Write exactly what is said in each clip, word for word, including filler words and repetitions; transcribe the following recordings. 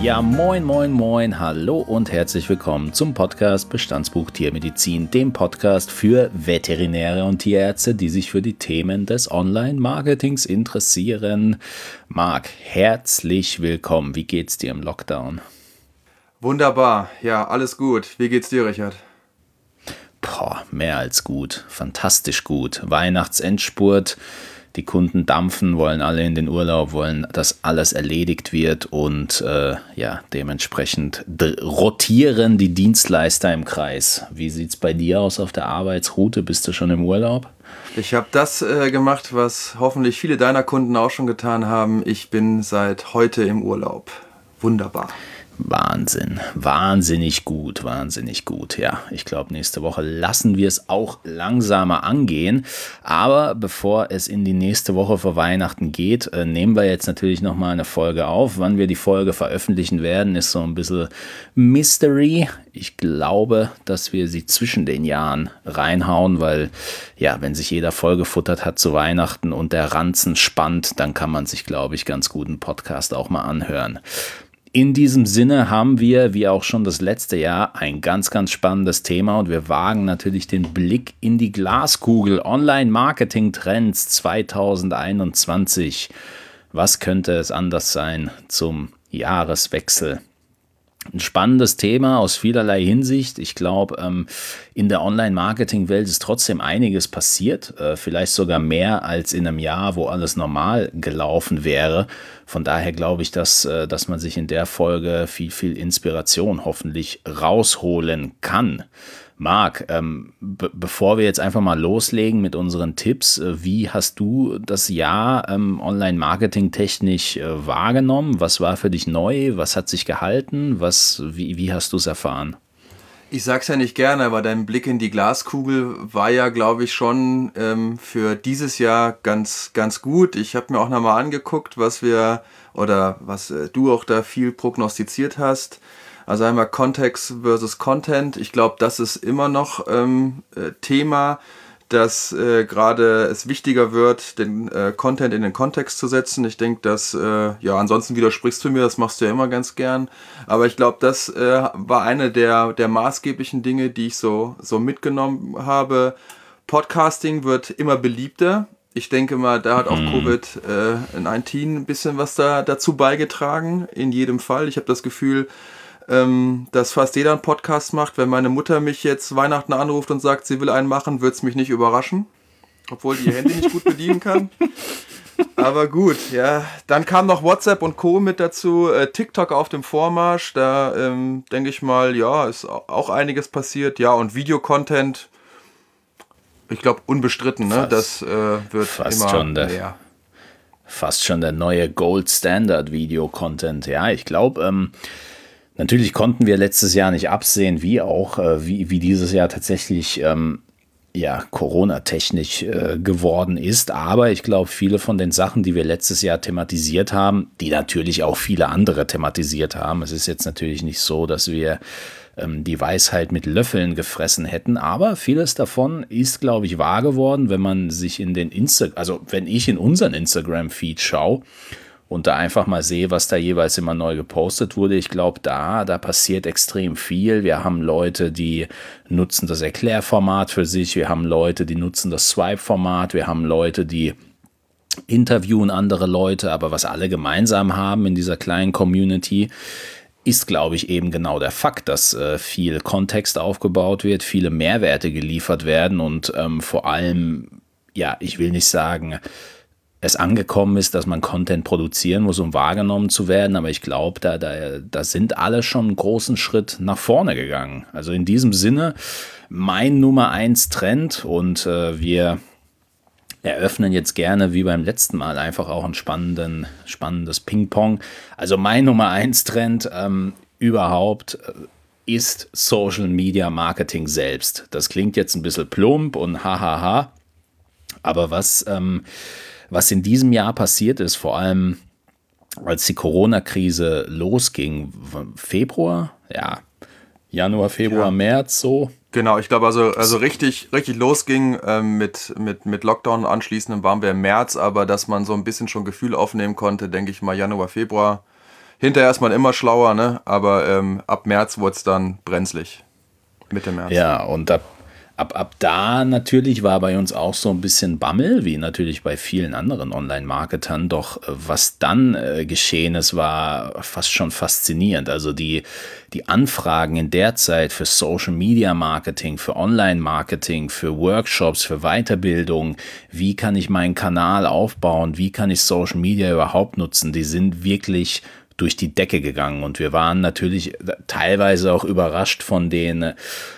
Ja, moin, moin, moin, hallo und herzlich willkommen zum Podcast Bestandsbuch Tiermedizin, dem Podcast für Veterinäre und Tierärzte, die sich für die Themen des Online-Marketings interessieren. Marc, herzlich willkommen. Wie geht's dir im Lockdown? Wunderbar, ja, alles gut. Wie geht's dir, Richard? Boah, mehr als gut, fantastisch gut. Weihnachtsendspurt. Die Kunden dampfen, wollen alle in den Urlaub, wollen, dass alles erledigt wird und äh, ja, dementsprechend d- rotieren die Dienstleister im Kreis. Wie sieht es bei dir aus auf der Arbeitsroute? Bist du schon im Urlaub? Ich habe das äh, gemacht, was hoffentlich viele deiner Kunden auch schon getan haben. Ich bin seit heute im Urlaub. Wunderbar. Wahnsinn, wahnsinnig gut, wahnsinnig gut. Ja, ich glaube, nächste Woche lassen wir es auch langsamer angehen. Aber bevor es in die nächste Woche vor Weihnachten geht, äh, nehmen wir jetzt natürlich nochmal eine Folge auf. Wann wir die Folge veröffentlichen werden, ist so ein bisschen Mystery. Ich glaube, dass wir sie zwischen den Jahren reinhauen, weil ja, wenn sich jeder vollgefuttert hat zu Weihnachten und der Ranzen spannt, dann kann man sich, glaube ich, ganz gut einen Podcast auch mal anhören. In diesem Sinne haben wir, wie auch schon das letzte Jahr, ein ganz, ganz spannendes Thema und wir wagen natürlich den Blick in die Glaskugel. Online-Marketing-Trends zwanzig einundzwanzig. Was könnte es anders sein zum Jahreswechsel? Ein spannendes Thema aus vielerlei Hinsicht. Ich glaube, ähm, in der Online-Marketing-Welt ist trotzdem einiges passiert. Äh, vielleicht sogar mehr als in einem Jahr, wo alles normal gelaufen wäre. Von daher glaube ich, dass, äh, dass man sich in der Folge viel, viel Inspiration hoffentlich rausholen kann. Marc, ähm, be- bevor wir jetzt einfach mal loslegen mit unseren Tipps, äh, wie hast du das Jahr ähm, Online-Marketing-technisch äh, wahrgenommen? Was war für dich neu? Was hat sich gehalten? Was, wie, wie hast du es erfahren? Ich sag's ja nicht gerne, aber dein Blick in die Glaskugel war ja, glaube ich, schon ähm, für dieses Jahr ganz, ganz gut. Ich habe mir auch nochmal angeguckt, was wir oder was äh, du auch da viel prognostiziert hast. Also einmal Kontext versus Content. Ich glaube, das ist immer noch ähm, äh, Thema, dass äh, gerade es wichtiger wird, den äh, Content in den Kontext zu setzen. Ich denke, dass, äh, ja, ansonsten widersprichst du mir, das machst du ja immer ganz gern. Aber ich glaube, das äh, war eine der, der maßgeblichen Dinge, die ich so, so mitgenommen habe. Podcasting wird immer beliebter. Ich denke mal, da hat auch Mhm. Covid neunzehn ein bisschen was da, dazu beigetragen, in jedem Fall. Ich habe das Gefühl, ähm, dass fast jeder einen Podcast macht. Wenn meine Mutter mich jetzt Weihnachten anruft und sagt, sie will einen machen, wird es mich nicht überraschen. Obwohl die ihr Handy nicht gut bedienen kann. Aber gut, ja. Dann kam noch WhatsApp und Co. mit dazu. Äh, TikTok auf dem Vormarsch. Da ähm, denke ich mal, ja, ist auch einiges passiert. Ja, und Videocontent, ich glaube, unbestritten, ne? Fast- Das äh, wird fast immer schon der- mehr. Fast schon der neue Gold Standard Video-Content. Ja, ich glaube, ähm, natürlich konnten wir letztes Jahr nicht absehen, wie auch, äh, wie, wie dieses Jahr tatsächlich ähm, ja, Corona-technisch äh, geworden ist. Aber ich glaube, viele von den Sachen, die wir letztes Jahr thematisiert haben, die natürlich auch viele andere thematisiert haben. Es ist jetzt natürlich nicht so, dass wir ähm, die Weisheit mit Löffeln gefressen hätten, aber vieles davon ist, glaube ich, wahr geworden, wenn man sich in den Insta, also wenn ich in unseren Instagram-Feed schaue und da einfach mal sehe, was da jeweils immer neu gepostet wurde. Ich glaube, da, da passiert extrem viel. Wir haben Leute, die nutzen das Erklärformat für sich. Wir haben Leute, die nutzen das Swipe-Format. Wir haben Leute, die interviewen andere Leute. Aber was alle gemeinsam haben in dieser kleinen Community, ist, glaube ich, eben genau der Fakt, dass äh, viel Kontext aufgebaut wird, viele Mehrwerte geliefert werden und ähm, vor allem, ja, ich will nicht sagen, es angekommen ist, dass man Content produzieren muss, um wahrgenommen zu werden. Aber ich glaube, da, da, da sind alle schon einen großen Schritt nach vorne gegangen. Also in diesem Sinne, mein Nummer eins Trend und äh, wir eröffnen jetzt gerne, wie beim letzten Mal, einfach auch ein spannenden, spannendes Ping-Pong. Also mein Nummer eins Trend ähm, überhaupt äh, ist Social Media Marketing selbst. Das klingt jetzt ein bisschen plump und hahaha. Aber was... Ähm, Was in diesem Jahr passiert ist, vor allem als die Corona-Krise losging, Februar, ja, Januar, Februar, Ja. März, so. Genau, ich glaube, also, also richtig, richtig losging ähm, mit, mit, mit Lockdown anschließend waren wir im März, aber dass man so ein bisschen schon Gefühl aufnehmen konnte, denke ich mal Januar, Februar. Hinterher ist man immer schlauer, ne? Aber ähm, ab März wurde es dann brenzlig. Mitte März. Ja, und ab, ab, ab da natürlich war bei uns auch so ein bisschen Bammel, wie natürlich bei vielen anderen Online-Marketern. Doch äh, was dann äh, geschehen ist, war fast schon faszinierend. Also die, die Anfragen in der Zeit für Social-Media-Marketing, für Online-Marketing, für Workshops, für Weiterbildung, wie kann ich meinen Kanal aufbauen, wie kann ich Social Media überhaupt nutzen, die sind wirklich durch die Decke gegangen. Und wir waren natürlich teilweise auch überrascht von den,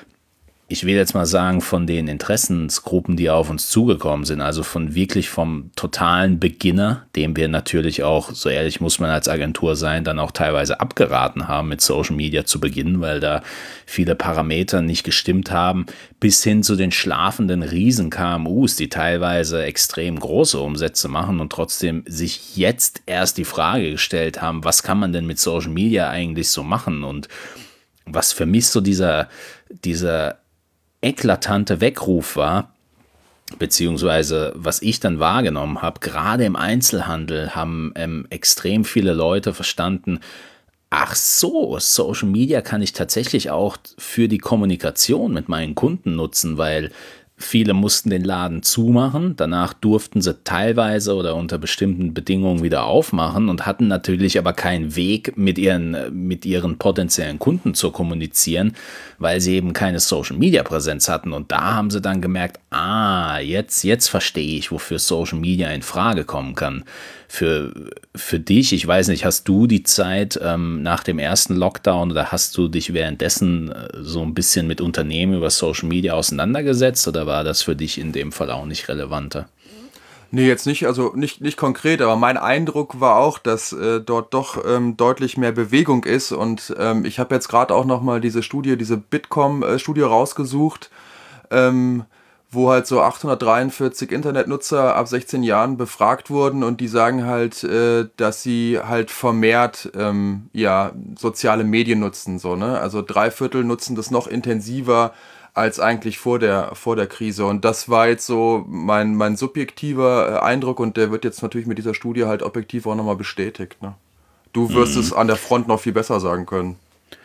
ich will jetzt mal sagen, von den Interessensgruppen, die auf uns zugekommen sind. Also von wirklich vom totalen Beginner, dem wir natürlich auch, so ehrlich muss man als Agentur sein, dann auch teilweise abgeraten haben, mit Social Media zu beginnen, weil da viele Parameter nicht gestimmt haben, bis hin zu den schlafenden Riesen-K M Us, die teilweise extrem große Umsätze machen und trotzdem sich jetzt erst die Frage gestellt haben, was kann man denn mit Social Media eigentlich so machen? Und was für mich so dieser, dieser eklatante Weckruf war, beziehungsweise was ich dann wahrgenommen habe, gerade im Einzelhandel haben ähm, extrem viele Leute verstanden, ach so, Social Media kann ich tatsächlich auch für die Kommunikation mit meinen Kunden nutzen, weil viele mussten den Laden zumachen, danach durften sie teilweise oder unter bestimmten Bedingungen wieder aufmachen und hatten natürlich aber keinen Weg, mit ihren, mit ihren potenziellen Kunden zu kommunizieren, weil sie eben keine Social-Media-Präsenz hatten. Und da haben sie dann gemerkt, ah, jetzt, jetzt verstehe ich, wofür Social Media in Frage kommen kann. Für, für dich, ich weiß nicht, hast du die Zeit ähm, nach dem ersten Lockdown oder hast du dich währenddessen äh, so ein bisschen mit Unternehmen über Social Media auseinandergesetzt oder war das für dich in dem Fall auch nicht relevanter? Nee, jetzt nicht, also nicht, nicht konkret, aber mein Eindruck war auch, dass äh, dort doch ähm, deutlich mehr Bewegung ist und ähm, ich habe jetzt gerade auch nochmal diese Studie, diese Bitkom-Studie rausgesucht, ähm, wo halt so achthundertdreiundvierzig Internetnutzer ab sechzehn Jahren befragt wurden und die sagen halt, äh, dass sie halt vermehrt ähm, ja, soziale Medien nutzen, so, ne? Also drei Viertel nutzen das noch intensiver als eigentlich vor der, vor der Krise. Und das war jetzt so mein, mein subjektiver Eindruck und der wird jetzt natürlich mit dieser Studie halt objektiv auch nochmal bestätigt, ne? Du wirst mhm. es an der Front noch viel besser sagen können.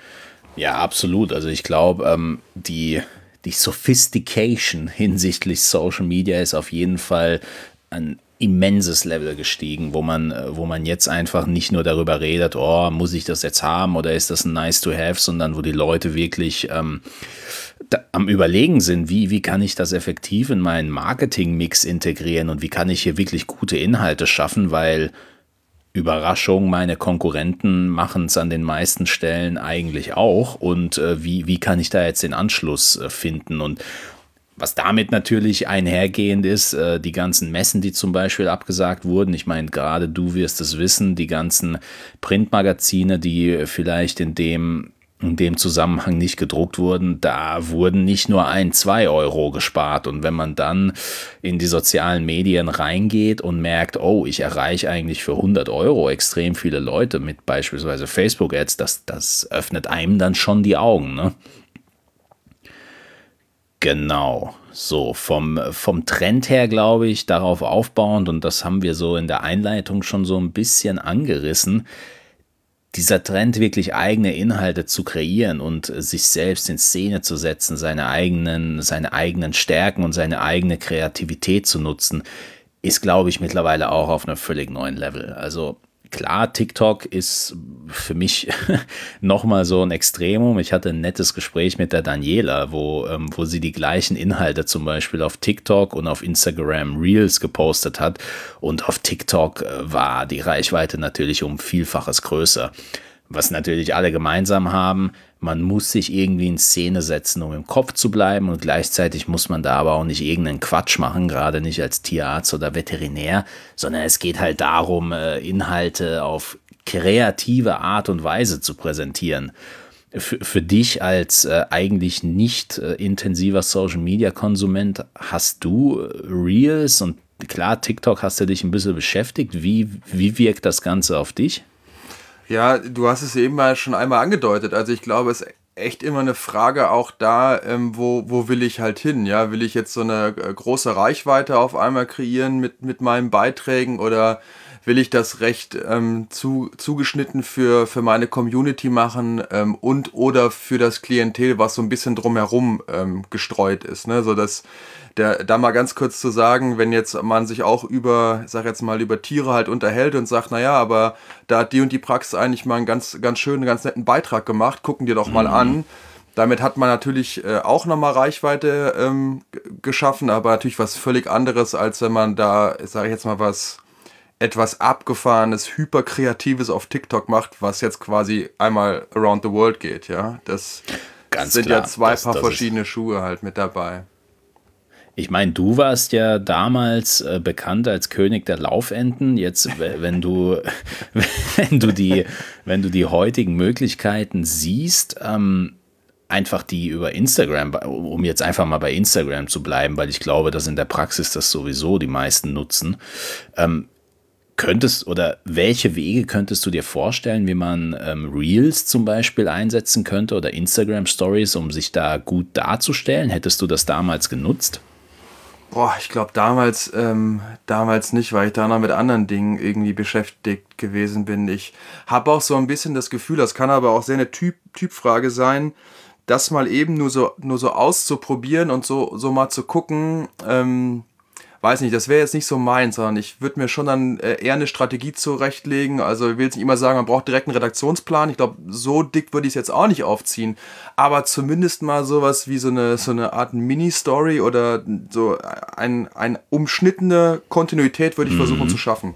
Ja, absolut. Also ich glaube, ähm, die Die Sophistication hinsichtlich Social Media ist auf jeden Fall ein immenses Level gestiegen, wo man, wo man jetzt einfach nicht nur darüber redet, oh, muss ich das jetzt haben oder ist das ein nice to have, sondern wo die Leute wirklich ähm, da, am Überlegen sind, wie, wie kann ich das effektiv in meinen Marketing-Mix integrieren und wie kann ich hier wirklich gute Inhalte schaffen, weil Überraschung, meine Konkurrenten machen es an den meisten Stellen eigentlich auch und äh, wie, wie kann ich da jetzt den Anschluss äh, finden und was damit natürlich einhergehend ist, äh, die ganzen Messen, die zum Beispiel abgesagt wurden, ich meine, gerade du wirst es wissen, die ganzen Printmagazine, die vielleicht in dem in dem Zusammenhang nicht gedruckt wurden, da wurden nicht nur ein, zwei Euro gespart. Und wenn man dann in die sozialen Medien reingeht und merkt, oh, ich erreiche eigentlich für hundert Euro extrem viele Leute mit beispielsweise Facebook-Ads, das, das öffnet einem dann schon die Augen, ne? Genau, so vom, vom Trend her glaube ich, darauf aufbauend, und das haben wir so in der Einleitung schon so ein bisschen angerissen, dieser Trend, wirklich eigene Inhalte zu kreieren und sich selbst in Szene zu setzen, seine eigenen, seine eigenen Stärken und seine eigene Kreativität zu nutzen, ist, glaube ich, mittlerweile auch auf einem völlig neuen Level. Also klar, TikTok ist für mich nochmal so ein Extremum. Ich hatte ein nettes Gespräch mit der Daniela, wo, ähm, wo sie die gleichen Inhalte zum Beispiel auf TikTok und auf Instagram Reels gepostet hat. Und auf TikTok äh, war die Reichweite natürlich um Vielfaches größer. Was natürlich alle gemeinsam haben, man muss sich irgendwie in Szene setzen, um im Kopf zu bleiben und gleichzeitig muss man da aber auch nicht irgendeinen Quatsch machen, gerade nicht als Tierarzt oder Veterinär, sondern es geht halt darum, Inhalte auf kreative Art und Weise zu präsentieren. Für, für dich als äh, eigentlich nicht äh, intensiver Social-Media-Konsument, hast du Reels und klar, TikTok hast du dich ein bisschen beschäftigt. Wie, wie wirkt das Ganze auf dich? Ja, du hast es eben mal schon einmal angedeutet. Also ich glaube, es ist echt immer eine Frage auch da, ähm, wo, wo will ich halt hin? Ja, will ich jetzt so eine äh, große Reichweite auf einmal kreieren mit, mit meinen Beiträgen oder will ich das recht ähm, zu, zugeschnitten für, für meine Community machen ähm, und oder für das Klientel, was so ein bisschen drumherum ähm, gestreut ist. Ne? So dass der, da mal ganz kurz zu sagen, wenn jetzt man sich auch über, sag jetzt mal, über Tiere halt unterhält und sagt, naja, aber da hat die und die Praxis eigentlich mal einen ganz, ganz schönen, ganz netten Beitrag gemacht, gucken dir doch mal Mhm. an. Damit hat man natürlich äh, auch nochmal Reichweite ähm, g- geschaffen, aber natürlich was völlig anderes, als wenn man da, sage ich jetzt mal, was etwas abgefahrenes, hyperkreatives auf TikTok macht, was jetzt quasi einmal around the world geht, ja. Das Ganz sind klar. ja zwei Das, Paar das ist, verschiedene Schuhe halt mit dabei. ich meine, du warst ja damals äh, bekannt als König der Laufenten. Jetzt, w- wenn du, wenn du die, wenn du die heutigen Möglichkeiten siehst, ähm, einfach die über Instagram, um jetzt einfach mal bei Instagram zu bleiben, weil ich glaube, dass in der Praxis das sowieso die meisten nutzen. Ähm, könntest oder welche Wege könntest du dir vorstellen, wie man ähm, Reels zum Beispiel einsetzen könnte oder Instagram Stories, um sich da gut darzustellen? Hättest du das damals genutzt? Boah, ich glaube damals, ähm, damals nicht, weil ich da noch mit anderen Dingen irgendwie beschäftigt gewesen bin. Ich habe auch so ein bisschen das Gefühl, das kann aber auch sehr eine Typ, Typfrage sein, das mal eben nur so, nur so auszuprobieren und so, so mal zu gucken, ähm, weiß nicht, das wäre jetzt nicht so meins, sondern ich würde mir schon dann äh, eher eine Strategie zurechtlegen. Also ich will jetzt nicht immer sagen, man braucht direkt einen Redaktionsplan. Ich glaube, so dick würde ich es jetzt auch nicht aufziehen. Aber zumindest mal sowas wie so eine, so eine Art Mini-Story oder so ein, ein umschnittene Kontinuität würde ich versuchen zu schaffen.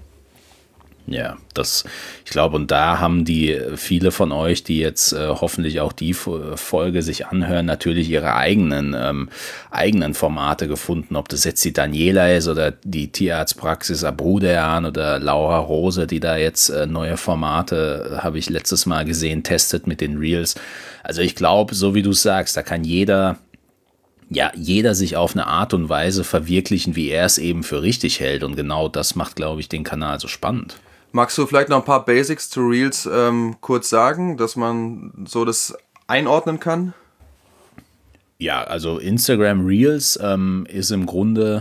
Ja, das, ich glaube, und da haben die viele von euch, die jetzt äh, hoffentlich auch die Folge sich anhören, natürlich ihre eigenen ähm, eigenen Formate gefunden, ob das jetzt die Daniela ist oder die Tierarztpraxis Abrudean oder Laura Rose, die da jetzt äh, neue Formate, habe ich letztes Mal gesehen, testet mit den Reels. Also ich glaube, so wie du sagst, da kann jeder ja, jeder sich auf eine Art und Weise verwirklichen, wie er es eben für richtig hält. Und genau das macht, glaube ich, den Kanal so spannend. Magst du vielleicht noch ein paar Basics zu Reels ähm, kurz sagen, dass man so das einordnen kann? Ja, also Instagram Reels ähm, ist im Grunde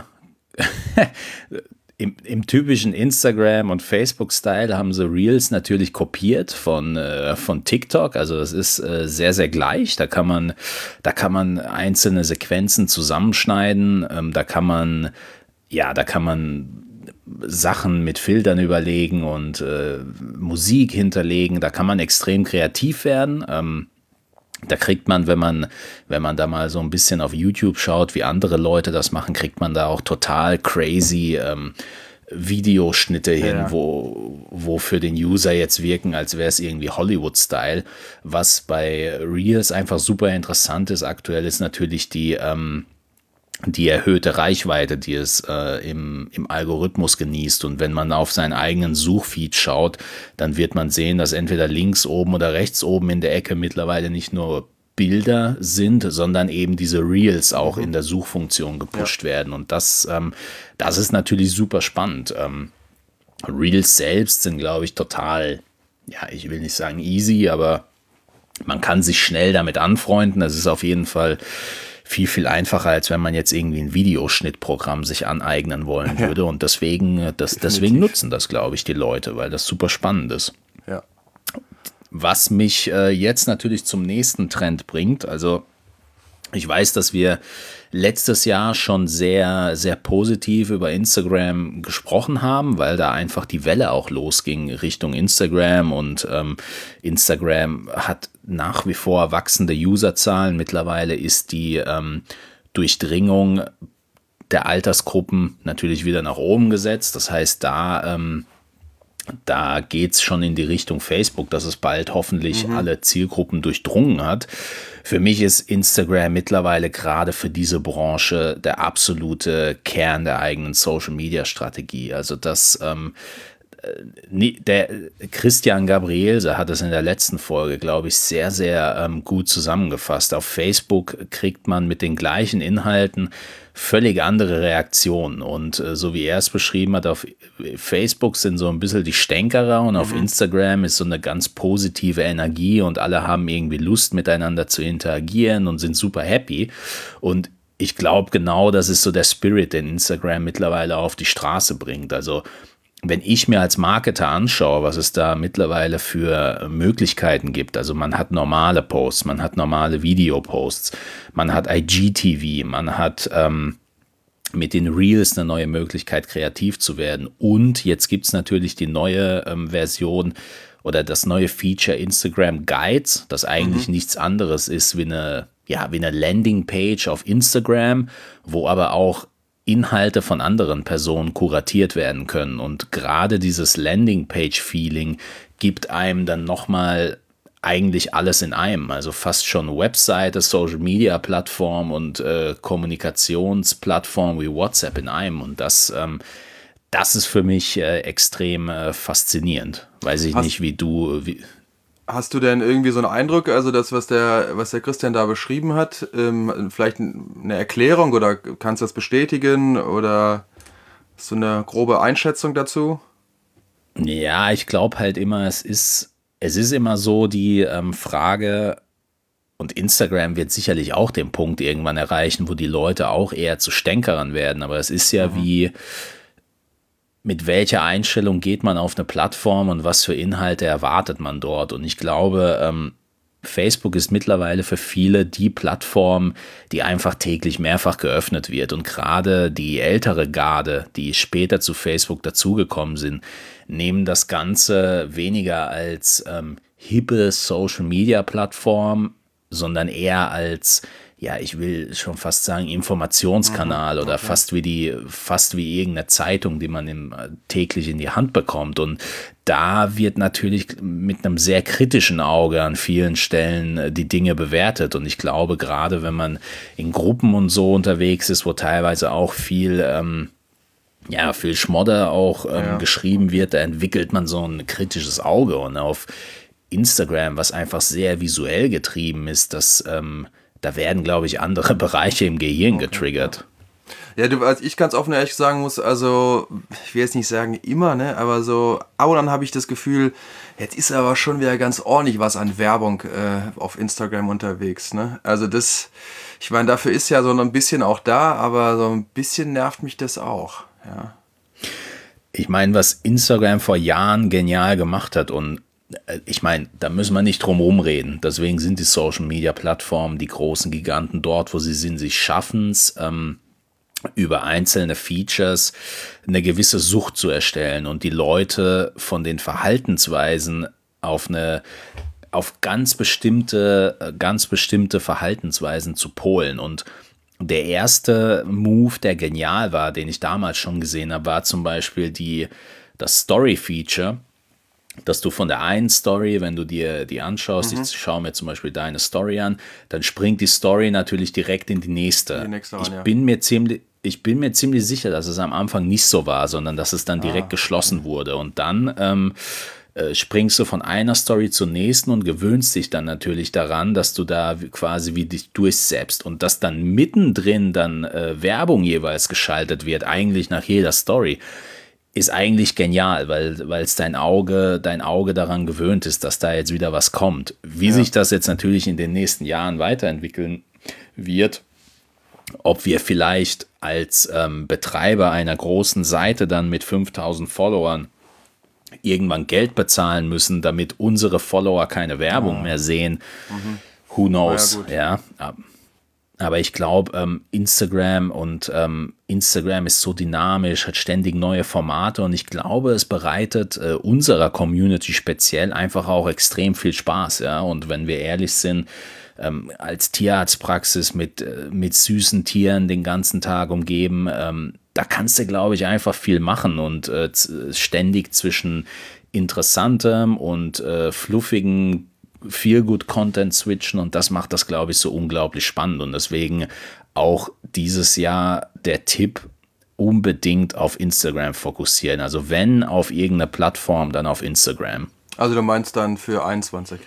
im, im typischen Instagram- und Facebook-Style haben sie Reels natürlich kopiert von, äh, von TikTok. Also das ist äh, sehr, sehr gleich. Da kann man, da kann man einzelne Sequenzen zusammenschneiden. Ähm, da kann man, ja, da kann man Sachen mit Filtern überlegen und äh, Musik hinterlegen. Da kann man extrem kreativ werden. Ähm, Da kriegt man, wenn man, wenn man da mal so ein bisschen auf YouTube schaut, wie andere Leute das machen, kriegt man da auch total crazy ähm, Videoschnitte hin, Ja. wo, wo für den User jetzt wirken, als wäre es irgendwie Hollywood-Style. Was bei Reels einfach super interessant ist aktuell, ist natürlich die, ähm, die erhöhte Reichweite, die es äh, im, im Algorithmus genießt. Und wenn man auf seinen eigenen Suchfeed schaut, dann wird man sehen, dass entweder links oben oder rechts oben in der Ecke mittlerweile nicht nur Bilder sind, sondern eben diese Reels auch in der Suchfunktion gepusht Ja. werden. Und das, ähm, das ist natürlich super spannend. Ähm, Reels selbst sind, glaube ich, total, ja, ich will nicht sagen easy, aber man kann sich schnell damit anfreunden. Das ist auf jeden Fall viel, viel einfacher, als wenn man jetzt irgendwie ein Videoschnittprogramm sich aneignen wollen würde. Und deswegen, das, deswegen nutzen das, glaube ich, die Leute, weil das super spannend ist. Ja. Was mich äh, jetzt natürlich zum nächsten Trend bringt, also ich weiß, dass wir letztes Jahr schon sehr, sehr positiv über Instagram gesprochen haben, weil da einfach die Welle auch losging Richtung Instagram und ähm, Instagram hat nach wie vor wachsende Userzahlen. Mittlerweile ist die ähm, Durchdringung der Altersgruppen natürlich wieder nach oben gesetzt. Das heißt, da ähm, Da geht es schon in die Richtung Facebook, dass es bald hoffentlich mhm. alle Zielgruppen durchdrungen hat. Für mich ist Instagram mittlerweile gerade für diese Branche der absolute Kern der eigenen Social-Media-Strategie. Also das, ähm, der Christian Gabrielse hat es in der letzten Folge, glaube ich, sehr, sehr ähm, gut zusammengefasst. Auf Facebook kriegt man mit den gleichen Inhalten völlig andere Reaktionen. Und äh, so wie er es beschrieben hat, auf Facebook sind so ein bisschen die Stänkerer und mhm. auf Instagram ist so eine ganz positive Energie und alle haben irgendwie Lust, miteinander zu interagieren und sind super happy. Und ich glaube, genau das ist so der Spirit, den Instagram mittlerweile auf die Straße bringt. Also wenn ich mir als Marketer anschaue, was es da mittlerweile für Möglichkeiten gibt, also man hat normale Posts, man hat normale Videoposts, man hat I G T V, man hat ähm, mit den Reels eine neue Möglichkeit, kreativ zu werden. Und jetzt gibt es natürlich die neue ähm, Version oder das neue Feature Instagram Guides, das eigentlich mhm. nichts anderes ist wie eine, ja, wie eine Landingpage auf Instagram, wo aber auch Inhalte von anderen Personen kuratiert werden können. Und gerade dieses Landingpage-Feeling gibt einem dann nochmal eigentlich alles in einem. Also fast schon Webseite, Social-Media-Plattform und äh, Kommunikationsplattform wie WhatsApp in einem. Und das, ähm, das ist für mich äh, extrem äh, faszinierend. Weiß ich hast, nicht, wie du... Wie, hast du denn irgendwie so einen Eindruck, also das, was der, was der Christian da beschrieben hat, ähm, vielleicht eine Erklärung oder kannst du das bestätigen oder hast du eine grobe Einschätzung dazu? Ja, ich glaube halt immer, es ist, es ist immer so die ähm, Frage, und Instagram wird sicherlich auch den Punkt irgendwann erreichen, wo die Leute auch eher zu Stänkerern werden, aber es ist ja mhm. wie... mit welcher Einstellung geht man auf eine Plattform und was für Inhalte erwartet man dort. Und ich glaube, ähm, Facebook ist mittlerweile für viele die Plattform, die einfach täglich mehrfach geöffnet wird. Und gerade die ältere Garde, die später zu Facebook dazugekommen sind, nehmen das Ganze weniger als ähm, hippe Social-Media-Plattform, sondern eher als... ja, ich will schon fast sagen, Informationskanal oder okay. fast wie die, fast wie irgendeine Zeitung, die man im, täglich in die Hand bekommt. Und da wird natürlich mit einem sehr kritischen Auge an vielen Stellen die Dinge bewertet. Und ich glaube, gerade wenn man in Gruppen und so unterwegs ist, wo teilweise auch viel, ähm, ja, viel Schmodder auch ähm, ja. geschrieben wird, da entwickelt man so ein kritisches Auge. Und auf Instagram, was einfach sehr visuell getrieben ist, das, ähm, da werden, glaube ich, andere Bereiche im Gehirn okay, getriggert. Ja, ja du, also ich ganz offen ehrlich sagen muss, also ich will jetzt nicht sagen immer, ne, aber so, aber dann habe ich das Gefühl, jetzt ist aber schon wieder ganz ordentlich was an Werbung äh, auf Instagram unterwegs, ne? Also das, ich meine, dafür ist ja so ein bisschen auch da, aber so ein bisschen nervt mich das auch, ja. Ich meine, was Instagram vor Jahren genial gemacht hat und ich meine, da müssen wir nicht drum herum reden. Deswegen sind die Social-Media-Plattformen, die großen Giganten dort, wo sie sind, sie schaffen es, ähm, über einzelne Features eine gewisse Sucht zu erstellen und die Leute von den Verhaltensweisen auf eine auf ganz bestimmte, ganz bestimmte Verhaltensweisen zu polen. Und der erste Move, der genial war, den ich damals schon gesehen habe, war zum Beispiel die, das Story-Feature, dass du von der einen Story, wenn du dir die anschaust, mhm. ich schaue mir zum Beispiel deine Story an, dann springt die Story natürlich direkt in die nächste. Die nächste ich, an, ja. bin mir ziemlich, ich bin mir ziemlich sicher, dass es am Anfang nicht so war, sondern dass es dann direkt ah, geschlossen okay. wurde. Und dann ähm, äh, springst du von einer Story zur nächsten und gewöhnst dich dann natürlich daran, dass du da quasi wie dich durchsetzt und dass dann mittendrin dann äh, Werbung jeweils geschaltet wird, eigentlich nach jeder Story. Ist eigentlich genial, weil weil es dein Auge, dein Auge daran gewöhnt ist, dass da jetzt wieder was kommt. Wie ja. sich das jetzt natürlich in den nächsten Jahren weiterentwickeln wird, ob wir vielleicht als ähm, Betreiber einer großen Seite dann mit fünftausend Followern irgendwann Geld bezahlen müssen, damit unsere Follower keine Werbung oh. mehr sehen, mhm. who knows, ja, ja. Aber ich glaube, ähm, Instagram und ähm, Instagram ist so dynamisch, hat ständig neue Formate und ich glaube, es bereitet äh, unserer Community speziell einfach auch extrem viel Spaß. Ja? Und wenn wir ehrlich sind, ähm, als Tierarztpraxis mit, äh, mit süßen Tieren den ganzen Tag umgeben, ähm, da kannst du, glaube ich, einfach viel machen und äh, z- ständig zwischen interessantem und äh, fluffigen Feel-Good-Content switchen und das macht das, glaube ich, so unglaublich spannend und deswegen auch dieses Jahr der Tipp, unbedingt auf Instagram fokussieren. Also wenn auf irgendeine Plattform, dann auf Instagram. Also du meinst dann für einundzwanzig?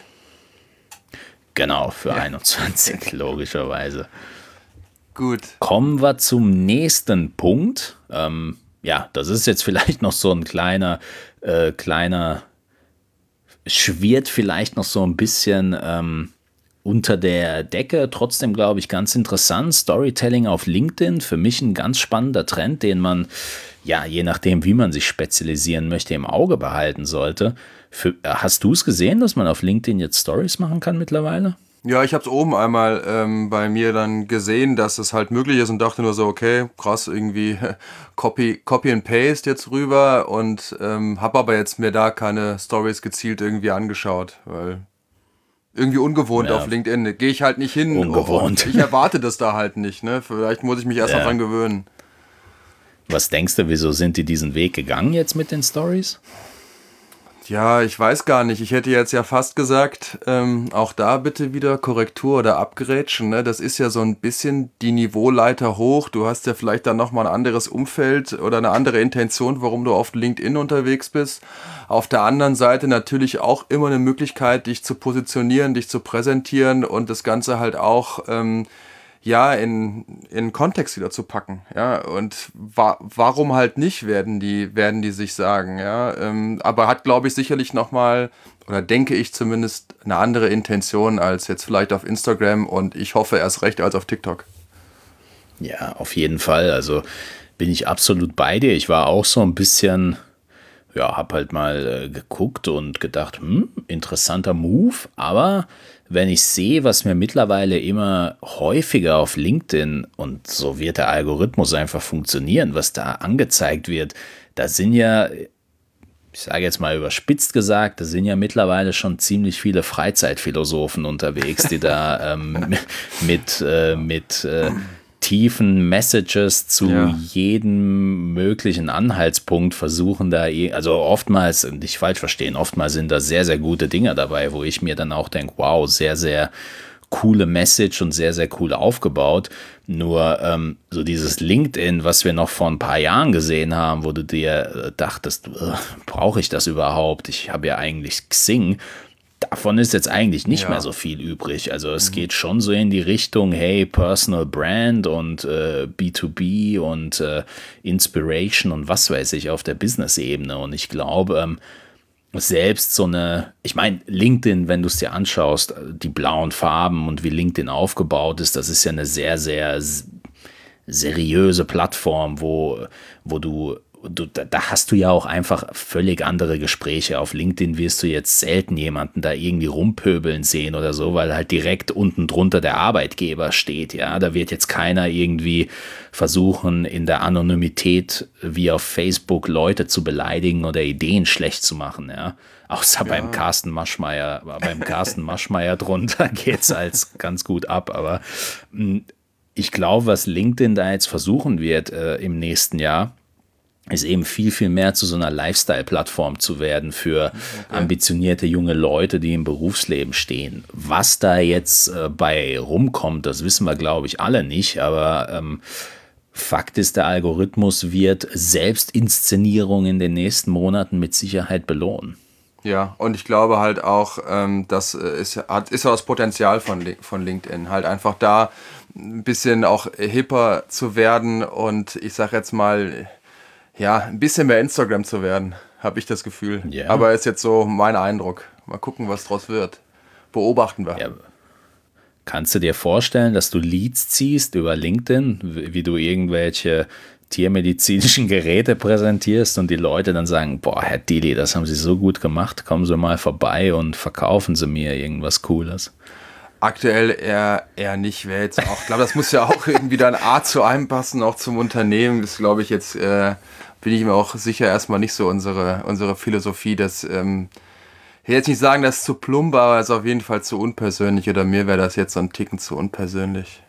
Genau, für ja. einundzwanzig, logischerweise. Gut. Kommen wir zum nächsten Punkt. Ähm, ja, das ist jetzt vielleicht noch so ein kleiner, äh, kleiner schwirrt vielleicht noch so ein bisschen ähm, unter der Decke. Trotzdem, glaube ich, ganz interessant. Storytelling auf LinkedIn, für mich ein ganz spannender Trend, den man, ja, je nachdem, wie man sich spezialisieren möchte, im Auge behalten sollte. Für, hast du es gesehen, dass man auf LinkedIn jetzt Stories machen kann mittlerweile? Ja, ich habe es oben einmal ähm, bei mir dann gesehen, dass es halt möglich ist und dachte nur so, okay, krass, irgendwie Copy, Copy and Paste jetzt rüber und ähm, habe aber jetzt mir da keine Stories gezielt irgendwie angeschaut, weil irgendwie ungewohnt Ja, auf LinkedIn. Gehe ich halt nicht hin. ungewohnt. Ich erwarte das da halt nicht, ne? Vielleicht muss ich mich erst Ja. mal dran gewöhnen. Was denkst du, wieso sind die diesen Weg gegangen jetzt mit den Stories? Ja, ich weiß gar nicht. Ich hätte jetzt ja fast gesagt, ähm, auch da bitte wieder Korrektur oder abgrätschen. Ne? Das ist ja so ein bisschen die Niveauleiter hoch. Du hast ja vielleicht dann nochmal ein anderes Umfeld oder eine andere Intention, warum du auf LinkedIn unterwegs bist. Auf der anderen Seite natürlich auch immer eine Möglichkeit, dich zu positionieren, dich zu präsentieren und das Ganze halt auch ähm, ja, in, in Kontext wieder zu packen, ja, und wa- warum halt nicht, werden die, werden die sich sagen, ja, ähm, aber hat, glaube ich, sicherlich nochmal, oder denke ich zumindest, eine andere Intention als jetzt vielleicht auf Instagram und ich hoffe erst recht als auf TikTok. Ja, auf jeden Fall, also bin ich absolut bei dir. Ich war auch so ein bisschen, ja, hab halt mal äh, geguckt und gedacht, hm, interessanter Move, aber wenn ich sehe, was mir mittlerweile immer häufiger auf LinkedIn, und so wird der Algorithmus einfach funktionieren, was da angezeigt wird, da sind ja, ich sage jetzt mal überspitzt gesagt, da sind ja mittlerweile schon ziemlich viele Freizeitphilosophen unterwegs, die da ähm, mit, äh, mit äh, tiefen Messages zu Ja. jedem möglichen Anhaltspunkt versuchen da, eh- also oftmals, nicht falsch verstehen, oftmals sind da sehr, sehr gute Dinge dabei, wo ich mir dann auch denke, wow, sehr, sehr coole Message und sehr, sehr cool aufgebaut. Nur ähm, so dieses LinkedIn, was wir noch vor ein paar Jahren gesehen haben, wo du dir äh, dachtest, äh, brauche ich das überhaupt? Ich habe ja eigentlich Xing. Davon ist jetzt eigentlich nicht Ja. mehr so viel übrig. Also es geht schon so in die Richtung, hey, Personal Brand und äh, B zwei B und äh, Inspiration und was weiß ich auf der Business-Ebene. Und ich glaube, ähm, selbst so eine, ich meine, LinkedIn, wenn du es dir anschaust, die blauen Farben und wie LinkedIn aufgebaut ist, das ist ja eine sehr, sehr s- seriöse Plattform, wo, wo du, du, da da hast du ja auch einfach völlig andere Gespräche. Auf LinkedIn wirst du jetzt selten jemanden da irgendwie rumpöbeln sehen oder so, weil halt direkt unten drunter der Arbeitgeber steht. Ja, da wird jetzt keiner irgendwie versuchen, in der Anonymität wie auf Facebook Leute zu beleidigen oder Ideen schlecht zu machen. Ja, außer beim Carsten Maschmeyer, beim Carsten Maschmeyer drunter geht's als ganz gut ab, aber mh, ich glaube, was LinkedIn da jetzt versuchen wird äh, im nächsten Jahr, ist eben viel, viel mehr zu so einer Lifestyle-Plattform zu werden für ambitionierte junge Leute, die im Berufsleben stehen. Was da jetzt äh, bei rumkommt, das wissen wir, glaube ich, alle nicht, aber ähm, Fakt ist, der Algorithmus wird Selbstinszenierung in den nächsten Monaten mit Sicherheit belohnen. Ja, und ich glaube halt auch, ähm, das äh, ist, hat, ist auch das Potenzial von, Li- von LinkedIn, halt einfach da ein bisschen auch hipper zu werden und ich sag jetzt mal, ja, ein bisschen mehr Instagram zu werden, habe ich das Gefühl. Ja. Aber ist jetzt so mein Eindruck. Mal gucken, was draus wird. Beobachten wir. Ja. Kannst du dir vorstellen, dass du Leads ziehst über LinkedIn, wie wie du irgendwelche tiermedizinischen Geräte präsentierst und die Leute dann sagen, boah, Herr Dili, das haben Sie so gut gemacht, kommen Sie mal vorbei und verkaufen Sie mir irgendwas Cooles. Aktuell eher, eher nicht, wäre jetzt auch, ich glaube, das muss ja auch irgendwie dann A zu einem passen, auch zum Unternehmen. Das glaube ich jetzt, äh, bin ich mir auch sicher erstmal nicht so unsere, unsere Philosophie, dass, ähm, ich will jetzt nicht sagen, das ist zu plump, aber es ist auf jeden Fall zu unpersönlich oder mir wäre das jetzt so ein Ticken zu unpersönlich.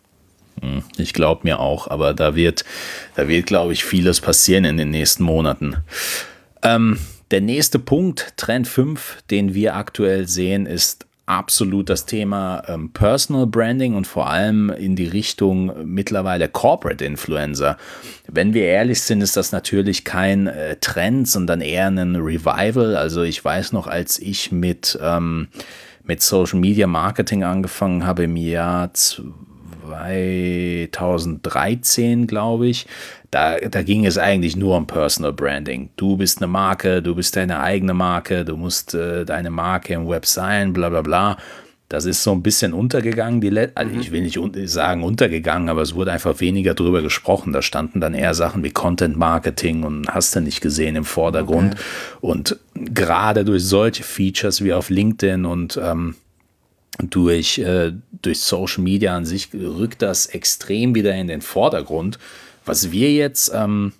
Ich glaube mir auch, aber da wird, da wird, glaube ich, vieles passieren in den nächsten Monaten. Ähm, der nächste Punkt, Trend fünf, den wir aktuell sehen, ist absolut das Thema ähm, Personal Branding und vor allem in die Richtung mittlerweile Corporate Influencer. Wenn wir ehrlich sind, ist das natürlich kein äh, Trend, sondern eher ein Revival. Also ich weiß noch, als ich mit, ähm, mit Social Media Marketing angefangen habe im Jahr zweitausenddreizehn, glaube ich, da, da ging es eigentlich nur um Personal Branding. Du bist eine Marke, du bist deine eigene Marke, du musst äh, deine Marke im Web sein, bla bla bla. Das ist so ein bisschen untergegangen, die Let- also ich will nicht un- sagen untergegangen, aber es wurde einfach weniger drüber gesprochen. Da standen dann eher Sachen wie Content Marketing und hast du nicht gesehen im Vordergrund. Okay. Und gerade durch solche Features wie auf LinkedIn und ähm, durch, äh, durch Social Media an sich rückt das extrem wieder in den Vordergrund. Was wir jetzt ähm,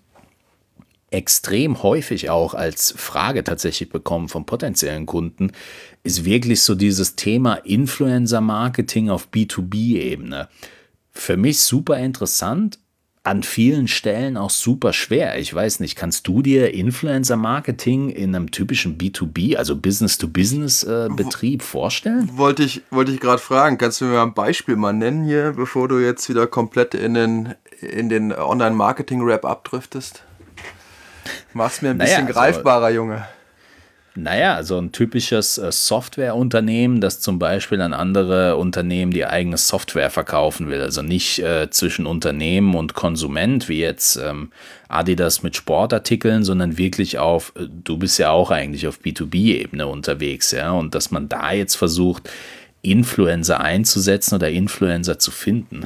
extrem häufig auch als Frage tatsächlich bekommen von potenziellen Kunden, ist wirklich so dieses Thema Influencer-Marketing auf B zwei B-Ebene. Für mich super interessant, an vielen Stellen auch super schwer. Ich weiß nicht, kannst du dir Influencer-Marketing in einem typischen B zwei B, also Business-to-Business-Betrieb vorstellen? Wollte ich, wollte ich gerade fragen, kannst du mir mal ein Beispiel mal nennen hier, bevor du jetzt wieder komplett in den, in den Online-Marketing-Rap abdriftest? Mach's mir ein bisschen naja, greifbarer, also, Junge. Naja, so ein typisches äh, Softwareunternehmen, das zum Beispiel an andere Unternehmen die eigene Software verkaufen will. Also nicht äh, zwischen Unternehmen und Konsument, wie jetzt ähm, Adidas mit Sportartikeln, sondern wirklich auf, äh, du bist ja auch eigentlich auf B zwei B-Ebene unterwegs, ja. Und dass man da jetzt versucht, Influencer einzusetzen oder Influencer zu finden.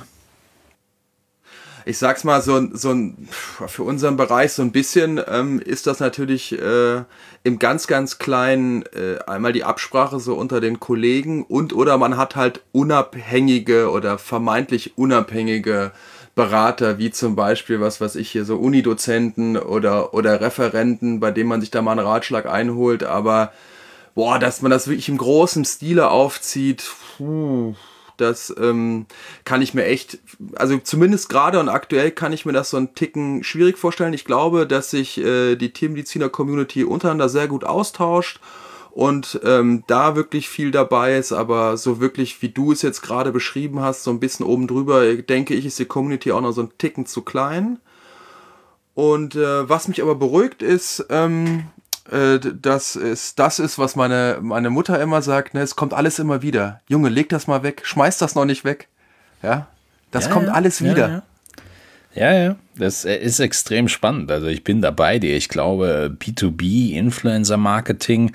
Ich sag's mal, so, so ein, für unseren Bereich so ein bisschen ähm, ist das natürlich äh, im ganz, ganz kleinen äh, einmal die Absprache so unter den Kollegen und oder man hat halt unabhängige oder vermeintlich unabhängige Berater, wie zum Beispiel, was weiß ich hier, so Unidozenten oder, oder Referenten, bei denen man sich da mal einen Ratschlag einholt, aber boah, dass man das wirklich im großen Stile aufzieht, puh. Das ähm, kann ich mir echt, also zumindest gerade und aktuell kann ich mir das so einen Ticken schwierig vorstellen. Ich glaube, dass sich äh, die Tiermediziner-Community untereinander sehr gut austauscht und ähm, da wirklich viel dabei ist, aber so wirklich, wie du es jetzt gerade beschrieben hast, so ein bisschen oben drüber, denke ich, ist die Community auch noch so einen Ticken zu klein. Und äh, was mich aber beruhigt ist, ähm, Das ist, das ist, was meine, meine Mutter immer sagt, ne, es kommt alles immer wieder. Junge, leg das mal weg, schmeiß das noch nicht weg. Ja, das ja, kommt ja, alles wieder. Ja, ja, ja, das ist extrem spannend. Also ich bin da bei dir. Ich glaube, B zwei B, Influencer-Marketing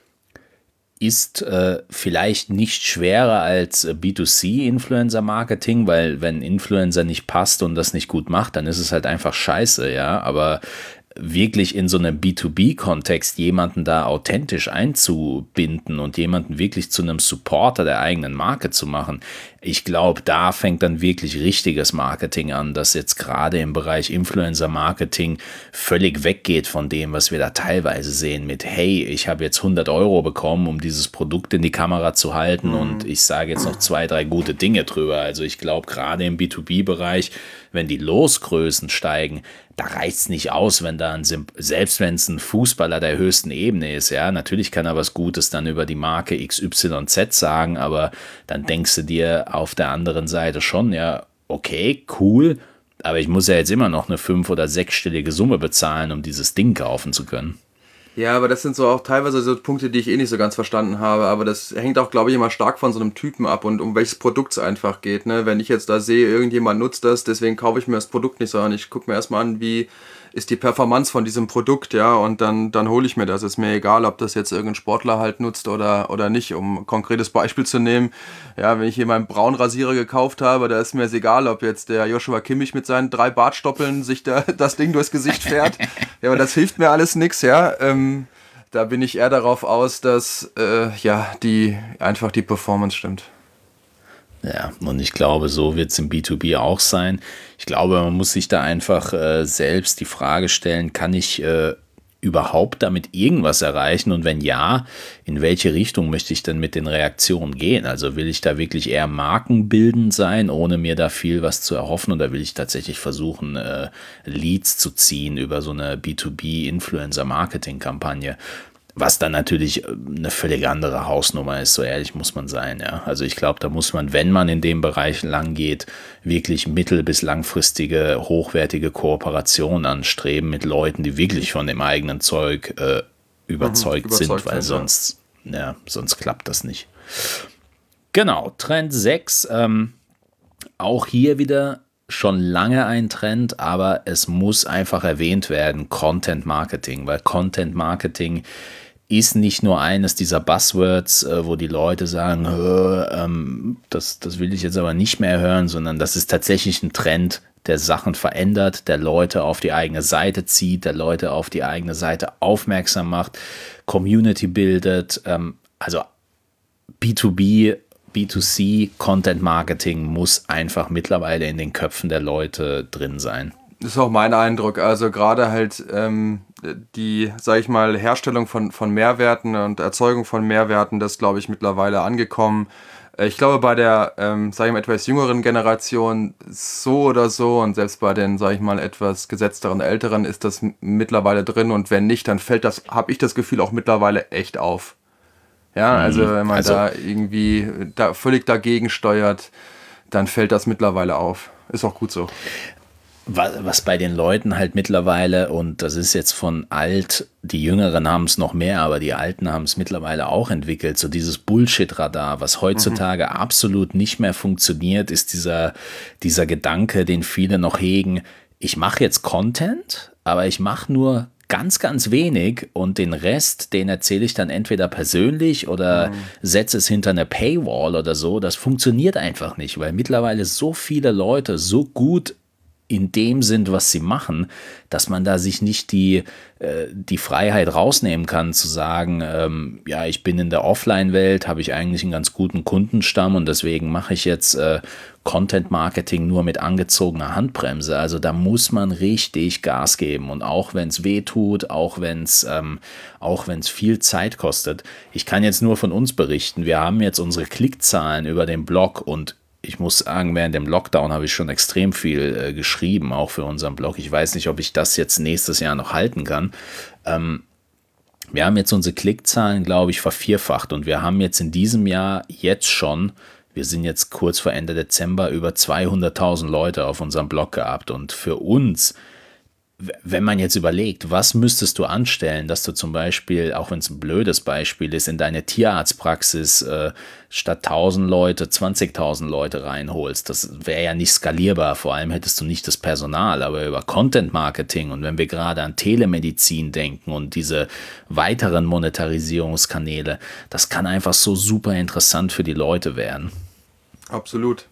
ist äh, vielleicht nicht schwerer als B zwei C Influencer-Marketing, weil wenn Influencer nicht passt und das nicht gut macht, dann ist es halt einfach scheiße, ja, aber wirklich in so einem B zwei B-Kontext jemanden da authentisch einzubinden und jemanden wirklich zu einem Supporter der eigenen Marke zu machen, ich glaube, da fängt dann wirklich richtiges Marketing an, das jetzt gerade im Bereich Influencer-Marketing völlig weggeht von dem, was wir da teilweise sehen mit, hey, ich habe jetzt hundert Euro bekommen, um dieses Produkt in die Kamera zu halten mhm. und ich sage jetzt noch zwei, drei gute Dinge drüber. Also ich glaube, gerade im B zwei B-Bereich, wenn die Losgrößen steigen, da reicht es nicht aus, wenn da ein, selbst wenn es ein Fußballer der höchsten Ebene ist, ja, natürlich kann er was Gutes dann über die Marke X Y Z sagen, aber dann denkst du dir auf der anderen Seite schon, ja, okay, cool, aber ich muss ja jetzt immer noch eine fünf- oder sechsstellige Summe bezahlen, um dieses Ding kaufen zu können. Ja, aber das sind so auch teilweise so Punkte, die ich eh nicht so ganz verstanden habe, aber das hängt auch, glaube ich, immer stark von so einem Typen ab und um welches Produkt es einfach geht, ne? Wenn ich jetzt da sehe, irgendjemand nutzt das, deswegen kaufe ich mir das Produkt nicht, sondern ich gucke mir erstmal an, wie ist die Performance von diesem Produkt, ja, und dann, dann hole ich mir das. Ist mir egal, ob das jetzt irgendein Sportler halt nutzt oder, oder nicht. Um ein konkretes Beispiel zu nehmen, ja, wenn ich hier meinen Braunrasierer gekauft habe, da ist mir es egal, ob jetzt der Joshua Kimmich mit seinen drei Bartstoppeln sich da das Ding durchs Gesicht fährt. Ja, aber das hilft mir alles nix, ja. Ähm, da bin ich eher darauf aus, dass äh, ja, die einfach die Performance stimmt. Ja, und ich glaube, so wird es im B zwei B auch sein. Ich glaube, man muss sich da einfach äh, selbst die Frage stellen, kann ich äh, überhaupt damit irgendwas erreichen? Und wenn ja, in welche Richtung möchte ich denn mit den Reaktionen gehen? Also will ich da wirklich eher markenbildend sein, ohne mir da viel was zu erhoffen? Oder will ich tatsächlich versuchen, äh, Leads zu ziehen über so eine B zwei B-Influencer-Marketing-Kampagne? Was dann natürlich eine völlig andere Hausnummer ist, so ehrlich muss man sein, ja. Also ich glaube, da muss man, wenn man in dem Bereich lang geht, wirklich mittel- bis langfristige, hochwertige Kooperationen anstreben mit Leuten, die wirklich von dem eigenen Zeug äh, überzeugt, mhm, überzeugt sind, weil sind, sonst, ja. ja, sonst klappt das nicht. Genau, Trend sechs, ähm, auch hier wieder schon lange ein Trend, aber es muss einfach erwähnt werden, Content Marketing, weil Content Marketing ist nicht nur eines dieser Buzzwords, äh, wo die Leute sagen, ähm, das, das will ich jetzt aber nicht mehr hören, sondern das ist tatsächlich ein Trend, der Sachen verändert, der Leute auf die eigene Seite zieht, der Leute auf die eigene Seite aufmerksam macht, Community bildet, ähm, also B zwei B, B zwei C, Content Marketing muss einfach mittlerweile in den Köpfen der Leute drin sein. Das ist auch mein Eindruck. Also gerade halt ähm, die, sag ich mal, Herstellung von, von Mehrwerten und Erzeugung von Mehrwerten, das glaube ich mittlerweile angekommen. Ich glaube bei der, ähm, sag ich mal, etwas jüngeren Generation so oder so und selbst bei den, sag ich mal, etwas gesetzteren Älteren ist das mittlerweile drin und wenn nicht, dann fällt das, habe ich das Gefühl, auch mittlerweile echt auf. Ja, also wenn man also, da irgendwie da völlig dagegen steuert, dann fällt das mittlerweile auf. Ist auch gut so. Was bei den Leuten halt mittlerweile, und das ist jetzt von alt, die Jüngeren haben es noch mehr, aber die Alten haben es mittlerweile auch entwickelt, so dieses Bullshit-Radar, was heutzutage mhm. absolut nicht mehr funktioniert, ist dieser, dieser Gedanke, den viele noch hegen, ich mache jetzt Content, aber ich mache nur ganz, ganz wenig und den Rest, den erzähle ich dann entweder persönlich oder mhm. setze es hinter eine Paywall oder so. Das funktioniert einfach nicht, weil mittlerweile so viele Leute so gut in dem sind, was sie machen, dass man da sich nicht die, äh, die Freiheit rausnehmen kann, zu sagen, ähm, ja, ich bin in der Offline-Welt, habe ich eigentlich einen ganz guten Kundenstamm und deswegen mache ich jetzt äh, Content-Marketing nur mit angezogener Handbremse. Also da muss man richtig Gas geben und auch wenn es weh tut, auch wenn es ähm, auch wenn es viel Zeit kostet. Ich kann jetzt nur von uns berichten, wir haben jetzt unsere Klickzahlen über den Blog und ich muss sagen, während dem Lockdown habe ich schon extrem viel äh, geschrieben, auch für unseren Blog. Ich weiß nicht, ob ich das jetzt nächstes Jahr noch halten kann. Ähm, wir haben jetzt unsere Klickzahlen, glaube ich, vervierfacht und wir haben jetzt in diesem Jahr jetzt schon, wir sind jetzt kurz vor Ende Dezember, über zweihunderttausend Leute auf unserem Blog gehabt und für uns, wenn man jetzt überlegt, was müsstest du anstellen, dass du zum Beispiel, auch wenn es ein blödes Beispiel ist, in deine Tierarztpraxis äh, statt tausend Leute zwanzigtausend Leute reinholst, das wäre ja nicht skalierbar, vor allem hättest du nicht das Personal, aber über Content Marketing und wenn wir gerade an Telemedizin denken und diese weiteren Monetarisierungskanäle, das kann einfach so super interessant für die Leute werden. Absolut.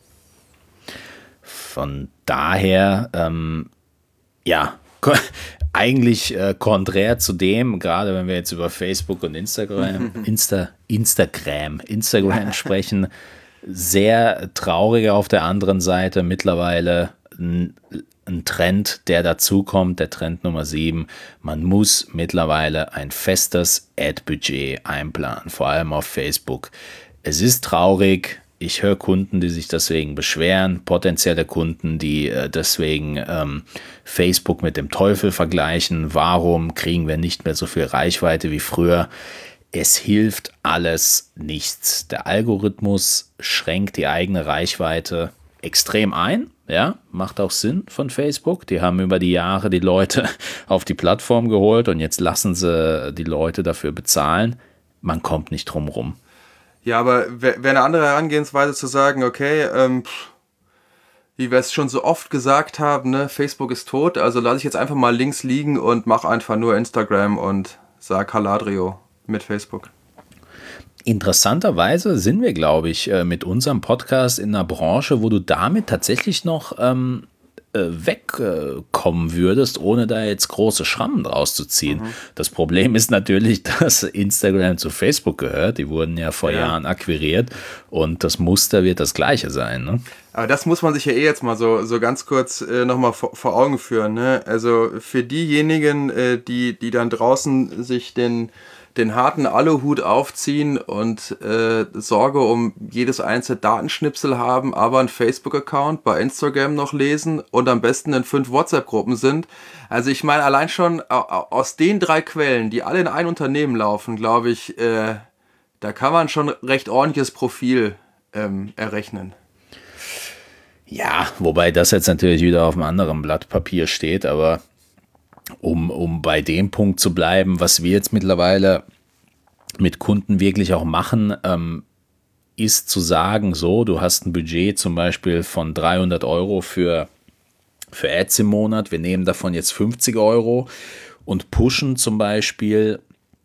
Von daher, ähm, ja, eigentlich äh, konträr zu dem, gerade wenn wir jetzt über Facebook und Instagram, Insta, Instagram, Instagram sprechen, sehr traurig auf der anderen Seite mittlerweile ein, ein Trend, der dazukommt, der Trend Nummer sieben. Man muss mittlerweile ein festes Ad-Budget einplanen, vor allem auf Facebook. Es ist traurig. Ich höre Kunden, die sich deswegen beschweren, potenzielle Kunden, die äh, deswegen ähm, Facebook mit dem Teufel vergleichen. Warum kriegen wir nicht mehr so viel Reichweite wie früher? Es hilft alles nichts. Der Algorithmus schränkt die eigene Reichweite extrem ein. Ja, macht auch Sinn von Facebook. Die haben über die Jahre die Leute auf die Plattform geholt und jetzt lassen sie die Leute dafür bezahlen. Man kommt nicht drum rum. Ja, aber wäre eine andere Herangehensweise zu sagen, okay, ähm, wie wir es schon so oft gesagt haben, ne, Facebook ist tot, also lasse ich jetzt einfach mal links liegen und mache einfach nur Instagram und sag Haladrio mit Facebook. Interessanterweise sind wir, glaube ich, mit unserem Podcast in einer Branche, wo du damit tatsächlich noch ähm, wegkommen würdest, ohne da jetzt große Schrammen draus zu ziehen. Mhm. Das Problem ist natürlich, dass Instagram zu Facebook gehört. Die wurden ja vor ja. Jahren akquiriert und das Muster wird das gleiche sein. Ne? Aber das muss man sich ja eh jetzt mal so, so ganz kurz äh, nochmal vor, vor Augen führen. Ne? Also für diejenigen, äh, die, die dann draußen sich den den harten Aluhut aufziehen und äh, Sorge um jedes einzelne Datenschnipsel haben, aber einen Facebook-Account bei Instagram noch lesen und am besten in fünf WhatsApp-Gruppen sind. Also ich meine, allein schon aus den drei Quellen, die alle in ein Unternehmen laufen, glaube ich, äh, da kann man schon recht ordentliches Profil ähm, errechnen. Ja, wobei das jetzt natürlich wieder auf einem anderen Blatt Papier steht, aber Um, um bei dem Punkt zu bleiben, was wir jetzt mittlerweile mit Kunden wirklich auch machen, ähm, ist zu sagen, so, du hast ein Budget zum Beispiel von dreihundert Euro für, für Ads im Monat, wir nehmen davon jetzt fünfzig Euro und pushen zum Beispiel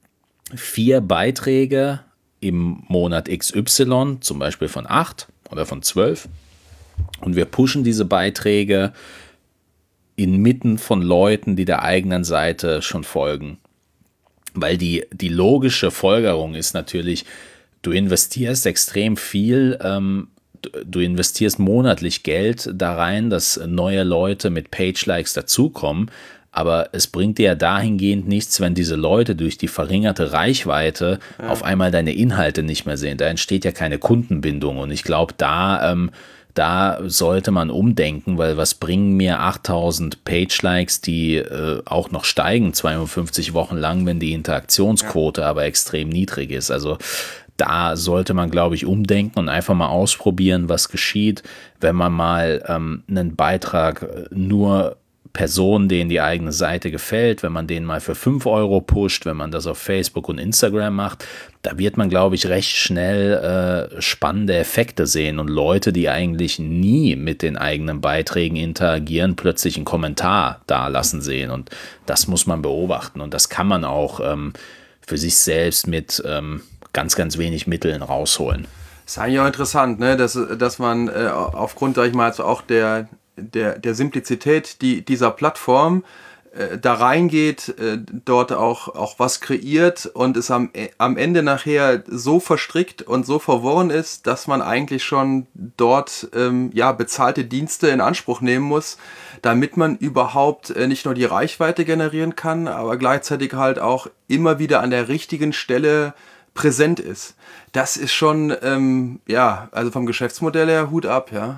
vier Beiträge im Monat X Y, zum Beispiel von acht oder von zwölf. Und wir pushen diese Beiträge inmitten von Leuten, die der eigenen Seite schon folgen. Weil die, die logische Folgerung ist natürlich, du investierst extrem viel, ähm, du investierst monatlich Geld da rein, dass neue Leute mit Page-Likes dazukommen, aber es bringt dir ja dahingehend nichts, wenn diese Leute durch die verringerte Reichweite ja. auf einmal deine Inhalte nicht mehr sehen. Da entsteht ja keine Kundenbindung und ich glaube, da, ähm, da sollte man umdenken, weil was bringen mir achttausend Page-Likes, die äh, auch noch steigen, zweiundfünfzig Wochen lang, wenn die Interaktionsquote ja. aber extrem niedrig ist. Also da sollte man, glaube ich, umdenken und einfach mal ausprobieren, was geschieht, wenn man mal ähm, einen Beitrag nur Personen, denen die eigene Seite gefällt, wenn man den mal für fünf Euro pusht, wenn man das auf Facebook und Instagram macht, da wird man, glaube ich, recht schnell äh, spannende Effekte sehen und Leute, die eigentlich nie mit den eigenen Beiträgen interagieren, plötzlich einen Kommentar dalassen sehen und das muss man beobachten und das kann man auch ähm, für sich selbst mit ähm, ganz, ganz wenig Mitteln rausholen. Das ist eigentlich auch interessant, ne? dass, dass man äh, aufgrund, sag ich mal, also auch der Der, der Simplizität die, dieser Plattform äh, da reingeht, äh, dort auch, auch was kreiert und es am, äh, am Ende nachher so verstrickt und so verworren ist, dass man eigentlich schon dort ähm, ja, bezahlte Dienste in Anspruch nehmen muss, damit man überhaupt äh, nicht nur die Reichweite generieren kann, aber gleichzeitig halt auch immer wieder an der richtigen Stelle präsent ist. Das ist schon, ähm, ja, also vom Geschäftsmodell her Hut ab, ja.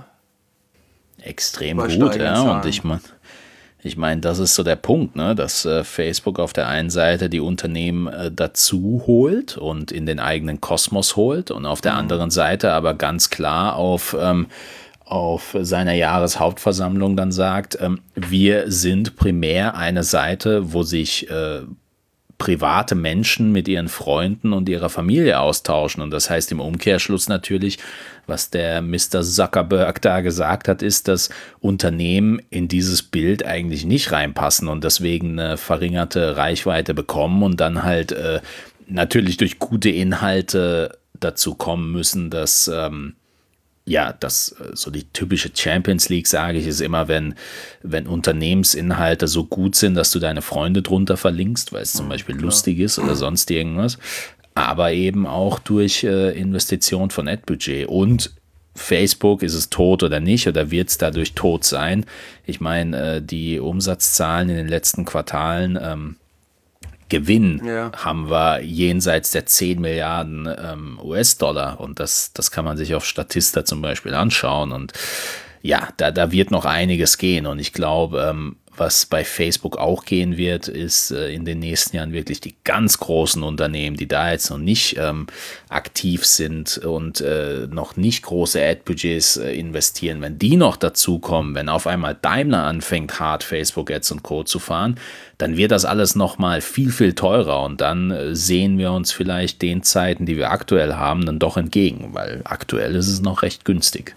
Extrem gut, ja, und ich meine, ich mein, das ist so der Punkt, ne, dass äh, Facebook auf der einen Seite die Unternehmen äh, dazu holt und in den eigenen Kosmos holt und auf der mhm. anderen Seite aber ganz klar auf, ähm, auf seiner Jahreshauptversammlung dann sagt, ähm, wir sind primär eine Seite, wo sich äh, private Menschen mit ihren Freunden und ihrer Familie austauschen. Und das heißt im Umkehrschluss natürlich, was der Mister Zuckerberg da gesagt hat, ist, dass Unternehmen in dieses Bild eigentlich nicht reinpassen und deswegen eine verringerte Reichweite bekommen und dann halt äh, natürlich durch gute Inhalte dazu kommen müssen, dass ähm, ja, das so die typische Champions League, sage ich, ist immer, wenn, wenn Unternehmensinhalte so gut sind, dass du deine Freunde drunter verlinkst, weil es zum Beispiel ja, lustig ist oder sonst irgendwas, aber eben auch durch äh, Investition von Ad-Budget und Facebook, ist es tot oder nicht oder wird es dadurch tot sein? Ich meine, äh, die Umsatzzahlen in den letzten Quartalen, ähm, Gewinn ja. haben wir jenseits der zehn Milliarden ähm, U S-Dollar und das, das kann man sich auf Statista zum Beispiel anschauen und ja, da, da wird noch einiges gehen und ich glaube, ähm, was bei Facebook auch gehen wird, ist äh, in den nächsten Jahren wirklich die ganz großen Unternehmen, die da jetzt noch nicht ähm, aktiv sind und äh, noch nicht große Ad-Budgets äh, investieren, wenn die noch dazukommen, wenn auf einmal Daimler anfängt, hart Facebook-Ads und Co. zu fahren, dann wird das alles nochmal viel, viel teurer und dann äh, sehen wir uns vielleicht den Zeiten, die wir aktuell haben, dann doch entgegen, weil aktuell ist es noch recht günstig.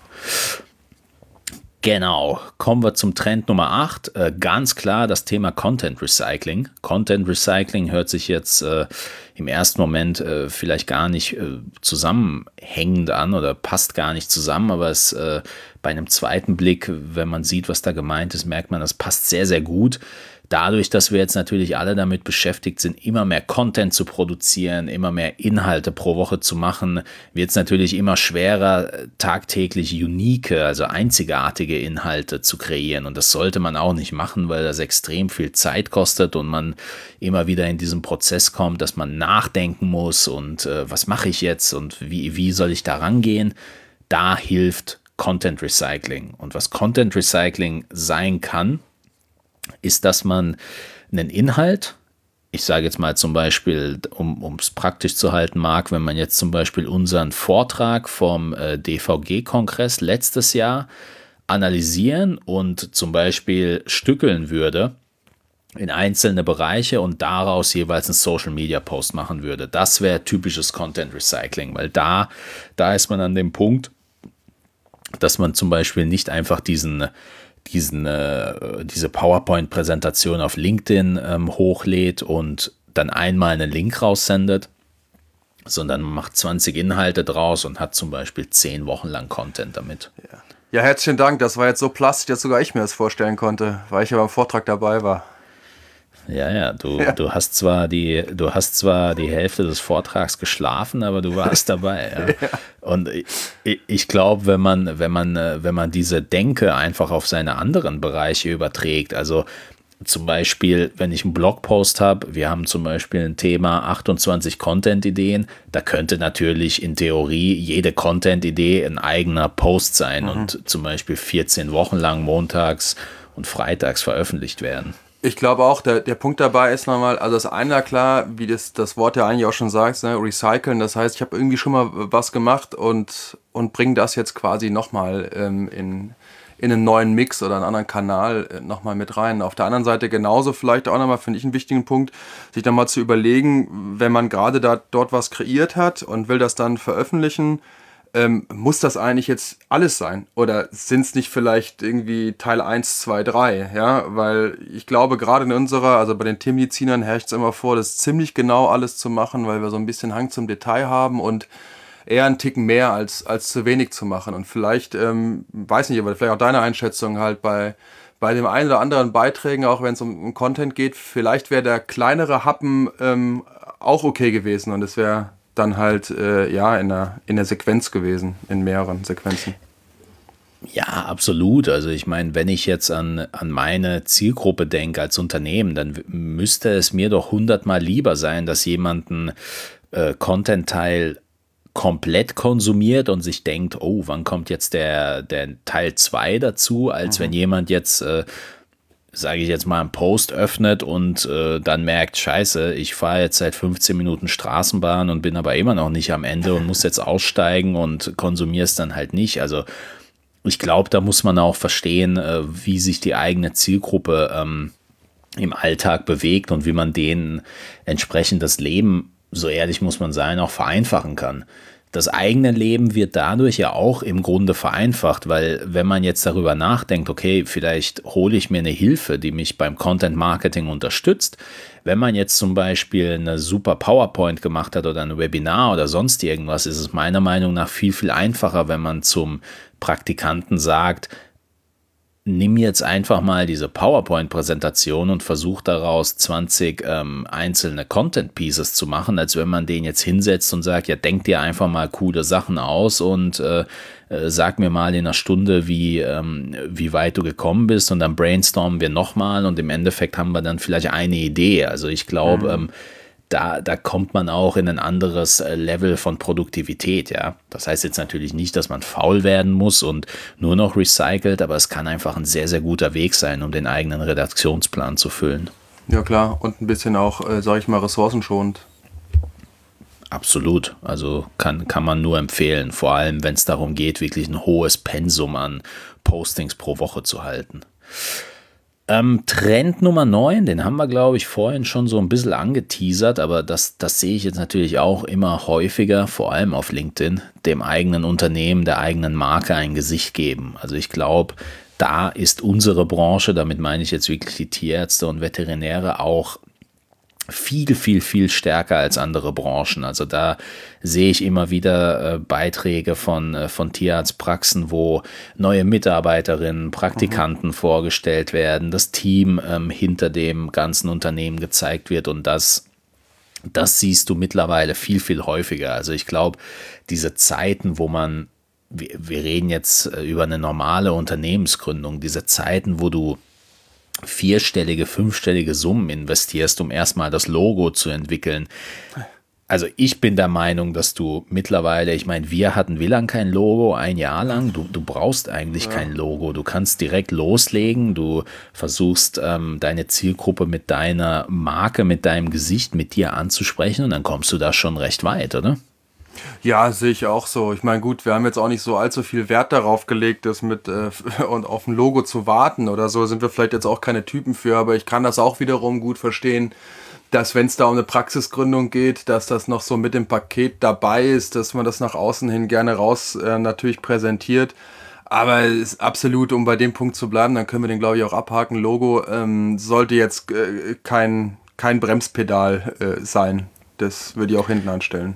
Genau, kommen wir zum Trend Nummer acht. Äh, ganz klar das Thema Content Recycling. Content Recycling hört sich jetzt äh, im ersten Moment äh, vielleicht gar nicht äh, zusammenhängend an oder passt gar nicht zusammen, aber es äh, bei einem zweiten Blick, wenn man sieht, was da gemeint ist, merkt man, das passt sehr, sehr gut. Dadurch, dass wir jetzt natürlich alle damit beschäftigt sind, immer mehr Content zu produzieren, immer mehr Inhalte pro Woche zu machen, wird es natürlich immer schwerer, tagtäglich unique, also einzigartige Inhalte zu kreieren. Und das sollte man auch nicht machen, weil das extrem viel Zeit kostet und man immer wieder in diesen Prozess kommt, dass man nachdenken muss und äh, was mache ich jetzt und wie, wie soll ich da rangehen. Da hilft Content Recycling. Und was Content Recycling sein kann, ist, dass man einen Inhalt, ich sage jetzt mal zum Beispiel, um es praktisch zu halten mag, wenn man jetzt zum Beispiel unseren Vortrag vom äh, D V G-Kongress letztes Jahr analysieren und zum Beispiel stückeln würde in einzelne Bereiche und daraus jeweils einen Social-Media-Post machen würde. Das wäre typisches Content Recycling, weil da, da ist man an dem Punkt, dass man zum Beispiel nicht einfach diesen diesen, äh, diese PowerPoint-Präsentation auf LinkedIn ähm, hochlädt und dann einmal einen Link raussendet, sondern man macht zwanzig Inhalte draus und hat zum Beispiel zehn Wochen lang Content damit. Ja. Ja, herzlichen Dank. Das war jetzt so plastisch, dass sogar ich mir das vorstellen konnte, weil ich ja beim Vortrag dabei war. Ja, ja, du, ja. du hast zwar die, du hast zwar die Hälfte des Vortrags geschlafen, aber du warst dabei. Ja. Ja. Und ich, ich glaube, wenn man, wenn man, wenn man diese Denke einfach auf seine anderen Bereiche überträgt, also zum Beispiel, wenn ich einen Blogpost habe, wir haben zum Beispiel ein Thema achtundzwanzig Content-Ideen, da könnte natürlich in Theorie jede Content-Idee ein eigener Post sein mhm. und zum Beispiel vierzehn Wochen lang montags und freitags veröffentlicht werden. Ich glaube auch, der, der Punkt dabei ist nochmal, also das eine, klar, wie das, das Wort ja eigentlich auch schon sagt, ne, recyceln, das heißt, ich habe irgendwie schon mal was gemacht und, und bringe das jetzt quasi nochmal ähm, in... in einen neuen Mix oder einen anderen Kanal nochmal mit rein. Auf der anderen Seite genauso vielleicht auch nochmal, finde ich einen wichtigen Punkt, sich dann mal zu überlegen, wenn man gerade da dort was kreiert hat und will das dann veröffentlichen, ähm, muss das eigentlich jetzt alles sein? Oder sind es nicht vielleicht irgendwie Teil eins, zwei, drei? Ja, weil ich glaube, gerade in unserer, also bei den Tiermedizinern herrscht es immer vor, das ziemlich genau alles zu machen, weil wir so ein bisschen Hang zum Detail haben und eher einen Ticken mehr als, als zu wenig zu machen. Und vielleicht, ähm, weiß nicht, aber vielleicht auch deine Einschätzung halt bei, bei dem einen oder anderen Beiträgen, auch wenn es um, um Content geht, vielleicht wäre der kleinere Happen ähm, auch okay gewesen und es wäre dann halt äh, ja in der, in der Sequenz gewesen, in mehreren Sequenzen. Ja, absolut. Also ich meine, wenn ich jetzt an, an meine Zielgruppe denke als Unternehmen, dann w- müsste es mir doch hundertmal lieber sein, dass jemand einen äh, Content-Teil komplett konsumiert und sich denkt, oh, wann kommt jetzt der, der Teil zwei dazu, als mhm. wenn jemand jetzt, äh, sage ich jetzt mal, einen Post öffnet und äh, dann merkt, scheiße, ich fahre jetzt seit fünfzehn Minuten Straßenbahn und bin aber immer noch nicht am Ende und muss jetzt aussteigen und konsumiere es dann halt nicht. Also ich glaube, da muss man auch verstehen, äh, wie sich die eigene Zielgruppe ähm, im Alltag bewegt und wie man denen entsprechend das Leben, so ehrlich muss man sein, auch vereinfachen kann. Das eigene Leben wird dadurch ja auch im Grunde vereinfacht, weil wenn man jetzt darüber nachdenkt, okay, vielleicht hole ich mir eine Hilfe, die mich beim Content Marketing unterstützt. Wenn man jetzt zum Beispiel eine super PowerPoint gemacht hat oder ein Webinar oder sonst irgendwas, ist es meiner Meinung nach viel, viel einfacher, wenn man zum Praktikanten sagt, nimm jetzt einfach mal diese PowerPoint-Präsentation und versuch daraus zwanzig ähm, einzelne Content-Pieces zu machen, als wenn man den jetzt hinsetzt und sagt, ja, denk dir einfach mal coole Sachen aus und äh, äh, sag mir mal in einer Stunde, wie, ähm, wie weit du gekommen bist und dann brainstormen wir nochmal und im Endeffekt haben wir dann vielleicht eine Idee. Also ich glaube, mhm. ähm, Da, da kommt man auch in ein anderes Level von Produktivität, ja. Das heißt jetzt natürlich nicht, dass man faul werden muss und nur noch recycelt, aber es kann einfach ein sehr, sehr guter Weg sein, um den eigenen Redaktionsplan zu füllen. Ja klar, und ein bisschen auch, äh, sage ich mal, ressourcenschonend. Absolut, also kann, kann man nur empfehlen, vor allem wenn es darum geht, wirklich ein hohes Pensum an Postings pro Woche zu halten. Ähm, Trend Nummer neun, den haben wir, glaube ich, vorhin schon so ein bisschen angeteasert, aber das, das sehe ich jetzt natürlich auch immer häufiger, vor allem auf LinkedIn, dem eigenen Unternehmen, der eigenen Marke ein Gesicht geben. Also ich glaube, da ist unsere Branche, damit meine ich jetzt wirklich die Tierärzte und Veterinäre, auch viel, viel, viel stärker als andere Branchen. Also da sehe ich immer wieder äh, Beiträge von, äh, von Tierarztpraxen, wo neue Mitarbeiterinnen, Praktikanten mhm. vorgestellt werden, das Team ähm, hinter dem ganzen Unternehmen gezeigt wird und das, das siehst du mittlerweile viel, viel häufiger. Also ich glaube, diese Zeiten, wo man, wir, wir reden jetzt äh, über eine normale Unternehmensgründung, diese Zeiten, wo du vierstellige, fünfstellige Summen investierst, um erstmal das Logo zu entwickeln. Also ich bin der Meinung, dass du mittlerweile, ich meine, wir hatten wie lange kein Logo, ein Jahr lang, du, du brauchst eigentlich ja. kein Logo, du kannst direkt loslegen, du versuchst ähm, deine Zielgruppe mit deiner Marke, mit deinem Gesicht, mit dir anzusprechen und dann kommst du da schon recht weit, oder? Ja, sehe ich auch so. Ich meine, gut, wir haben jetzt auch nicht so allzu viel Wert darauf gelegt, das mit äh, und auf ein Logo zu warten oder so, sind wir vielleicht jetzt auch keine Typen für, aber ich kann das auch wiederum gut verstehen, dass wenn es da um eine Praxisgründung geht, dass das noch so mit dem Paket dabei ist, dass man das nach außen hin gerne raus äh, natürlich präsentiert. Aber es ist absolut, um bei dem Punkt zu bleiben, dann können wir den, glaube ich, auch abhaken. Logo ähm, sollte jetzt äh, kein kein Bremspedal äh, sein. Das würde ich auch hinten anstellen.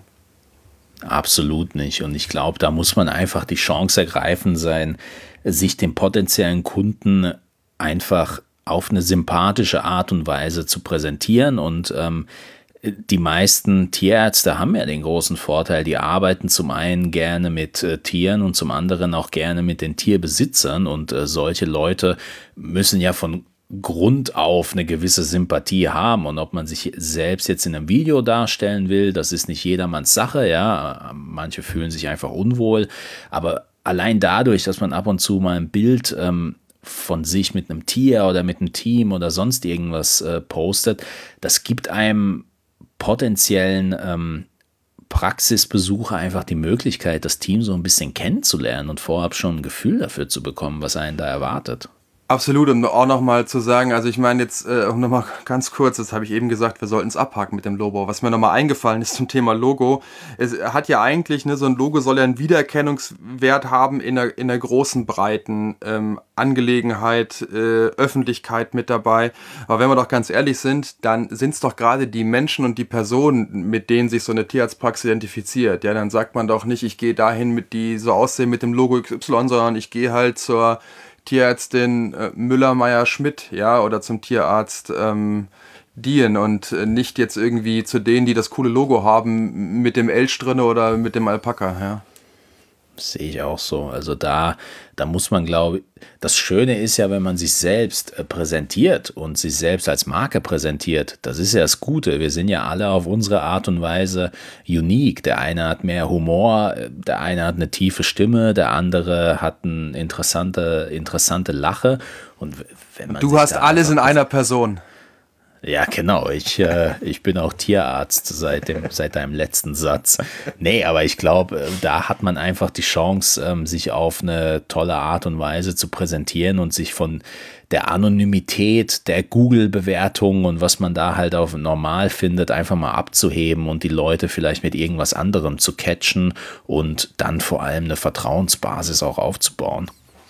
Absolut nicht. Und ich glaube, da muss man einfach die Chance ergreifen sein, sich dem potenziellen Kunden einfach auf eine sympathische Art und Weise zu präsentieren. Und ähm, die meisten Tierärzte haben ja den großen Vorteil, die arbeiten zum einen gerne mit äh, Tieren und zum anderen auch gerne mit den Tierbesitzern. Und äh, solche Leute müssen ja von Grund auf eine gewisse Sympathie haben, und ob man sich selbst jetzt in einem Video darstellen will, das ist nicht jedermanns Sache, ja, manche fühlen sich einfach unwohl, aber allein dadurch, dass man ab und zu mal ein Bild ähm, von sich mit einem Tier oder mit einem Team oder sonst irgendwas äh, postet, das gibt einem potenziellen ähm, Praxisbesucher einfach die Möglichkeit, das Team so ein bisschen kennenzulernen und vorab schon ein Gefühl dafür zu bekommen, was einen da erwartet. Absolut, um auch nochmal zu sagen, also ich meine jetzt äh, nochmal ganz kurz, das habe ich eben gesagt, wir sollten es abhaken mit dem Logo. Was mir nochmal eingefallen ist zum Thema Logo, es hat ja eigentlich, ne, so ein Logo soll ja einen Wiedererkennungswert haben in der, in der großen, breiten ähm, Angelegenheit, äh, Öffentlichkeit mit dabei. Aber wenn wir doch ganz ehrlich sind, dann sind es doch gerade die Menschen und die Personen, mit denen sich so eine Tierarztpraxis identifiziert. Ja, dann sagt man doch nicht, ich gehe dahin, mit die so aussehen mit dem Logo X Y, sondern ich gehe halt zur Tierärztin äh, Müller, Meyer, Schmidt, ja, oder zum Tierarzt ähm, Dien und äh, nicht jetzt irgendwie zu denen, die das coole Logo haben mit dem Elch drin oder mit dem Alpaka, ja. Sehe ich auch so. Also da, da muss man, glaube ich, das Schöne ist ja, wenn man sich selbst äh, präsentiert und sich selbst als Marke präsentiert, das ist ja das Gute. Wir sind ja alle auf unsere Art und Weise unique. Der eine hat mehr Humor, der eine hat eine tiefe Stimme, der andere hat eine interessante, interessante Lache. Und wenn man du hast alles in einer Person. Ja, genau. Ich, äh, ich bin auch Tierarzt seit, dem, seit deinem letzten Satz. Nee, aber ich glaube, da hat man einfach die Chance, ähm, sich auf eine tolle Art und Weise zu präsentieren und sich von der Anonymität, der Google-Bewertung und was man da halt auf normal findet, einfach mal abzuheben und die Leute vielleicht mit irgendwas anderem zu catchen und dann vor allem eine Vertrauensbasis auch aufzubauen.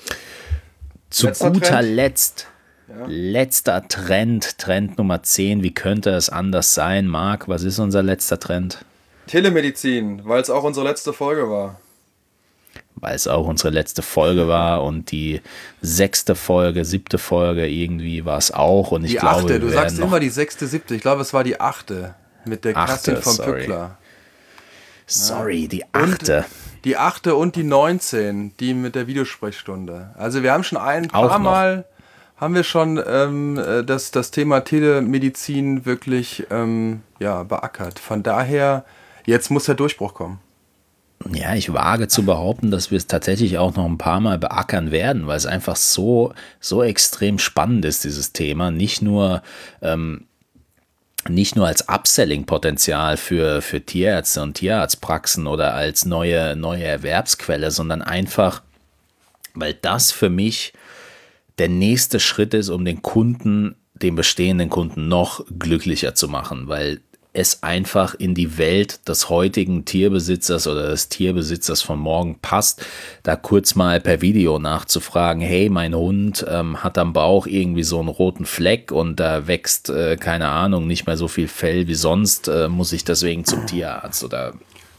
Zu Letzter guter Trend. Letzt. Ja. Letzter Trend, Trend Nummer zehn. Wie könnte es anders sein? Marc, was ist unser letzter Trend? Telemedizin, weil es auch unsere letzte Folge war. Weil es auch unsere letzte Folge war und die sechste Folge, siebte Folge, irgendwie war es auch. Und ich die glaube, achte, du wir sagst noch immer die sechste, siebte. Ich glaube, es war die achte mit der Kerstin von sorry. Pückler. Sorry, die achte. Und die achte und die neunzehn, die mit der Videosprechstunde. Also wir haben schon ein Auch paar noch. Mal... haben wir schon ähm, das, das Thema Telemedizin wirklich ähm, ja, beackert. Von daher, jetzt muss der Durchbruch kommen. Ja, ich wage zu behaupten, dass wir es tatsächlich auch noch ein paar Mal beackern werden, weil es einfach so, so extrem spannend ist, dieses Thema. Nicht nur, ähm, nicht nur als Upselling-Potenzial für, für Tierärzte und Tierarztpraxen oder als neue, neue Erwerbsquelle, sondern einfach, weil das für mich der nächste Schritt ist, um den Kunden, den bestehenden Kunden noch glücklicher zu machen, weil es einfach in die Welt des heutigen Tierbesitzers oder des Tierbesitzers von morgen passt, da kurz mal per Video nachzufragen, hey, mein Hund ähm, hat am Bauch irgendwie so einen roten Fleck und da wächst, äh, keine Ahnung, nicht mehr so viel Fell wie sonst, äh, muss ich deswegen zum Tierarzt oder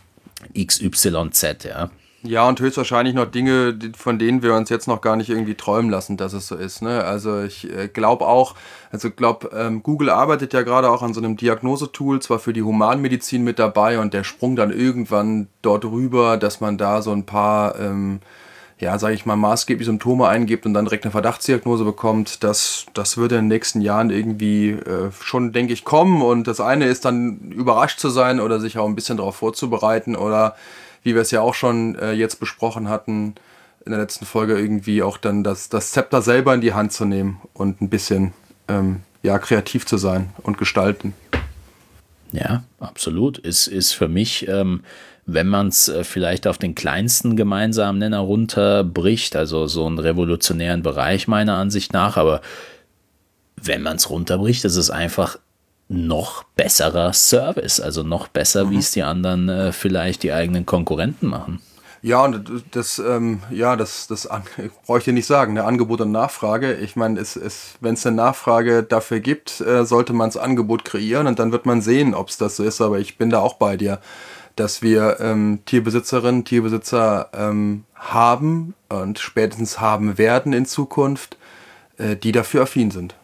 X Y Z, ja. Ja, und höchstwahrscheinlich noch Dinge, von denen wir uns jetzt noch gar nicht irgendwie träumen lassen, dass es so ist. Ne? Also ich äh, glaube auch, also glaube, ähm, Google arbeitet ja gerade auch an so einem Diagnosetool, zwar für die Humanmedizin mit dabei und der Sprung dann irgendwann dort rüber, dass man da so ein paar, ähm, ja, sage ich mal, maßgebliche Symptome eingibt und dann direkt eine Verdachtsdiagnose bekommt, das, das würde in den nächsten Jahren irgendwie äh, schon, denke ich, kommen. Und das eine ist dann überrascht zu sein oder sich auch ein bisschen darauf vorzubereiten oder wie wir es ja auch schon äh, jetzt besprochen hatten, in der letzten Folge irgendwie auch dann das, das Zepter selber in die Hand zu nehmen und ein bisschen ähm, ja, kreativ zu sein und gestalten. Ja, absolut. Ist, ist für mich, ähm, wenn man es äh, vielleicht auf den kleinsten gemeinsamen Nenner runterbricht, also so einen revolutionären Bereich meiner Ansicht nach, aber wenn man es runterbricht, ist es einfach noch besserer Service, also noch besser, mhm. wie es die anderen äh, vielleicht die eigenen Konkurrenten machen. Ja, und das, ähm, ja, das, das brauche ich dir nicht sagen, eine Angebot und Nachfrage. Ich meine, es, es, wenn es eine Nachfrage dafür gibt, äh, sollte man das Angebot kreieren und dann wird man sehen, ob es das so ist. Aber ich bin da auch bei dir, dass wir ähm, Tierbesitzerinnen, Tierbesitzer ähm, haben und spätestens haben werden in Zukunft, äh, die dafür affin sind.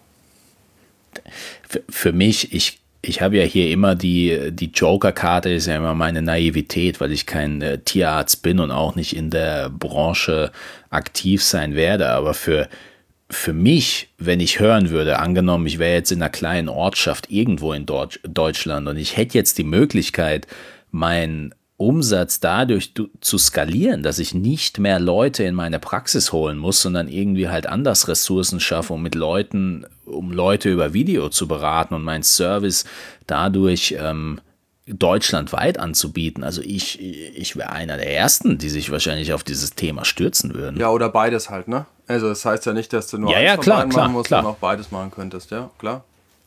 Für, für mich, ich Ich habe ja hier immer die, die Joker-Karte, ist ja immer meine Naivität, weil ich kein äh, Tierarzt bin und auch nicht in der Branche aktiv sein werde. Aber für, für mich, wenn ich hören würde, angenommen, ich wäre jetzt in einer kleinen Ortschaft irgendwo in Deutsch, Deutschland und ich hätte jetzt die Möglichkeit, meinen Umsatz dadurch zu skalieren, dass ich nicht mehr Leute in meine Praxis holen muss, sondern irgendwie halt anders Ressourcen schaffe, um mit Leuten, um Leute über Video zu beraten und meinen Service dadurch ähm, deutschlandweit anzubieten. Also ich, ich wäre einer der Ersten, die sich wahrscheinlich auf dieses Thema stürzen würden. Ja, oder beides halt, ne? Also das heißt ja nicht, dass du nur ja, eins ja, von klar, beiden klar, machen musst, klar. sondern auch beides machen könntest, ja, klar.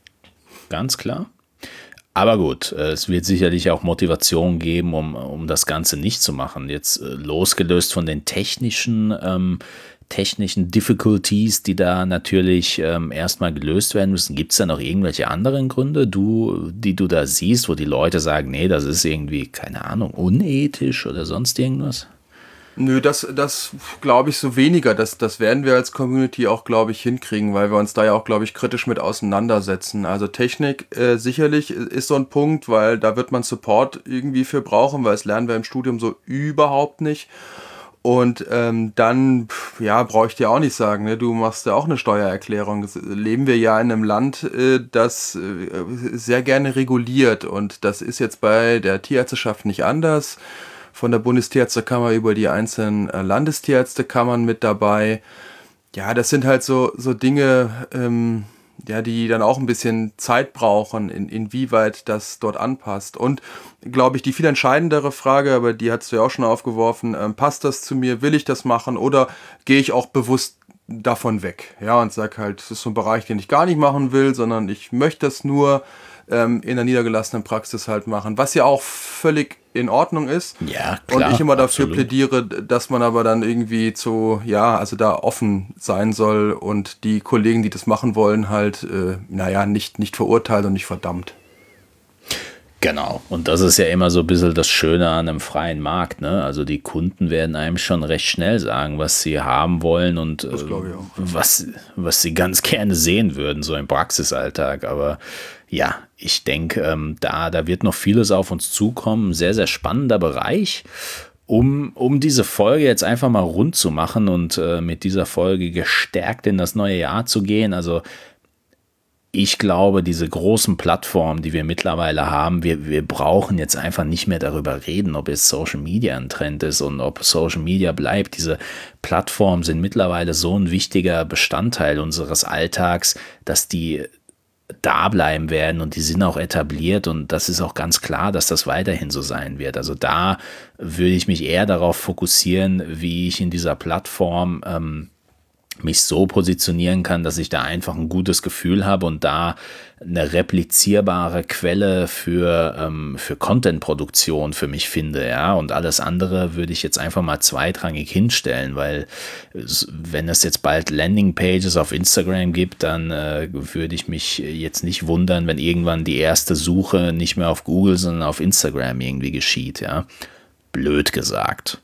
Ganz klar. Aber gut, es wird sicherlich auch Motivation geben, um, um das Ganze nicht zu machen. Jetzt äh, losgelöst von den technischen, ähm, technischen Difficulties, die da natürlich ähm, erstmal gelöst werden müssen. Gibt es da noch irgendwelche anderen Gründe, du, die du da siehst, wo die Leute sagen, nee, das ist irgendwie, keine Ahnung, unethisch oder sonst irgendwas? Nö, das, das glaube ich so weniger. Das, das werden wir als Community auch, glaube ich, hinkriegen, weil wir uns da ja auch, glaube ich, kritisch mit auseinandersetzen. Also Technik äh, sicherlich ist so ein Punkt, weil da wird man Support irgendwie für brauchen, weil das lernen wir im Studium so überhaupt nicht. Und ähm, dann, ja, brauche ich dir auch nicht sagen, ne? Du machst ja auch eine Steuererklärung. Das, leben wir ja in einem Land, äh, das äh, sehr gerne reguliert. Und das ist jetzt bei der Tierärzteschaft nicht anders. Von der Bundestierärztekammer über die einzelnen äh, Landestierärztekammern mit dabei. Ja, das sind halt so, so Dinge, ähm, ja, die dann auch ein bisschen Zeit brauchen, in, inwieweit das dort anpasst. Und, glaube ich, die viel entscheidendere Frage, aber die hast du ja auch schon aufgeworfen, ähm, passt das zu mir, will ich das machen oder gehe ich auch bewusst davon weg? Ja, und sag halt, das ist so ein Bereich, den ich gar nicht machen will, sondern ich möchte das nur ähm, in der niedergelassenen Praxis halt machen, was ja auch völlig in Ordnung ist. Ja, klar, und ich immer dafür absolut. plädiere, dass man aber dann irgendwie zu, ja, also da offen sein soll und die Kollegen, die das machen wollen, halt, äh, naja, nicht, nicht verurteilt und nicht verdammt. Genau. Und das ist ja immer so ein bisschen das Schöne an einem freien Markt, ne? Also die Kunden werden einem schon recht schnell sagen, was sie haben wollen und äh, Das glaube ich auch. was, was sie ganz gerne sehen würden, so im Praxisalltag. Aber ja, ich denke, ähm, da, da wird noch vieles auf uns zukommen. Sehr, sehr spannender Bereich. Um, um diese Folge jetzt einfach mal rund zu machen und äh, mit dieser Folge gestärkt in das neue Jahr zu gehen. Also ich glaube, diese großen Plattformen, die wir mittlerweile haben, wir, wir brauchen jetzt einfach nicht mehr darüber reden, ob jetzt Social Media ein Trend ist und ob Social Media bleibt. Diese Plattformen sind mittlerweile so ein wichtiger Bestandteil unseres Alltags, dass die da bleiben werden und die sind auch etabliert und das ist auch ganz klar, dass das weiterhin so sein wird. Also da würde ich mich eher darauf fokussieren, wie ich in dieser Plattform ähm, mich so positionieren kann, dass ich da einfach ein gutes Gefühl habe und da eine replizierbare Quelle für, ähm, für Content-Produktion für mich finde, ja, und alles andere würde ich jetzt einfach mal zweitrangig hinstellen, weil es, wenn es jetzt bald Landingpages auf Instagram gibt, dann äh, würde ich mich jetzt nicht wundern, wenn irgendwann die erste Suche nicht mehr auf Google, sondern auf Instagram irgendwie geschieht, ja, blöd gesagt.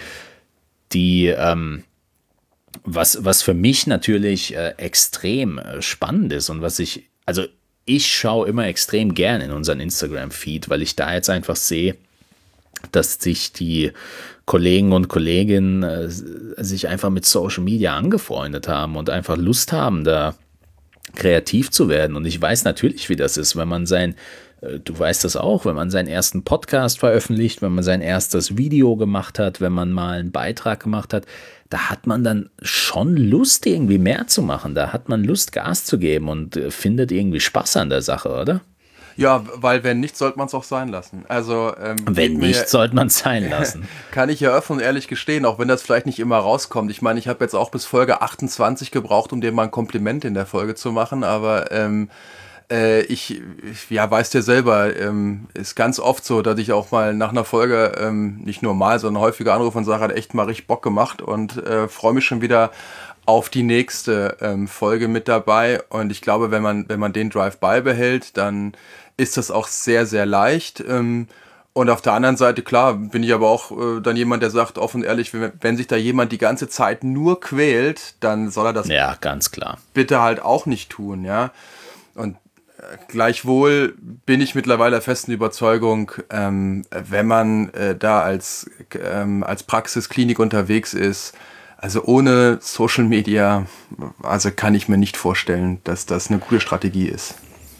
Die, ähm, Was, was für mich natürlich äh, extrem äh, spannend ist und was ich, also ich schaue immer extrem gern in unseren Instagram-Feed, weil ich da jetzt einfach sehe, dass sich die Kollegen und Kolleginnen äh, sich einfach mit Social Media angefreundet haben und einfach Lust haben, da kreativ zu werden. Und ich weiß natürlich, wie das ist, wenn man sein, äh, du weißt das auch, wenn man seinen ersten Podcast veröffentlicht, wenn man sein erstes Video gemacht hat, wenn man mal einen Beitrag gemacht hat, da hat man dann schon Lust, irgendwie mehr zu machen. Da hat man Lust, Gas zu geben und äh, findet irgendwie Spaß an der Sache, oder? Ja, weil wenn nicht, sollte man es auch sein lassen. Also ähm, Wenn geht mir- nicht, sollte man es sein lassen. kann ich ja offen und ehrlich gestehen, auch wenn das vielleicht nicht immer rauskommt. Ich meine, ich habe jetzt auch bis Folge achtundzwanzig gebraucht, um dir mal ein Kompliment in der Folge zu machen, aber ähm, Äh, ich, ich, ja, weißt ja selber, ähm, ist ganz oft so, dass ich auch mal nach einer Folge, ähm, nicht nur mal, sondern häufiger anrufe und sage, hat echt mal richtig Bock gemacht und äh, freue mich schon wieder auf die nächste ähm, Folge mit dabei. Und ich glaube, wenn man, wenn man den Drive beibehält, dann ist das auch sehr, sehr leicht. Ähm, und auf der anderen Seite, klar, bin ich aber auch äh, dann jemand, der sagt, offen und ehrlich, wenn, wenn sich da jemand die ganze Zeit nur quält, dann soll er das ja, ganz klar. bitte halt auch nicht tun, ja. Und äh, gleichwohl bin ich mittlerweile der festen Überzeugung, ähm, wenn man äh, da als, ähm, als Praxisklinik unterwegs ist, also ohne Social Media, also kann ich mir nicht vorstellen, dass das eine gute Strategie ist.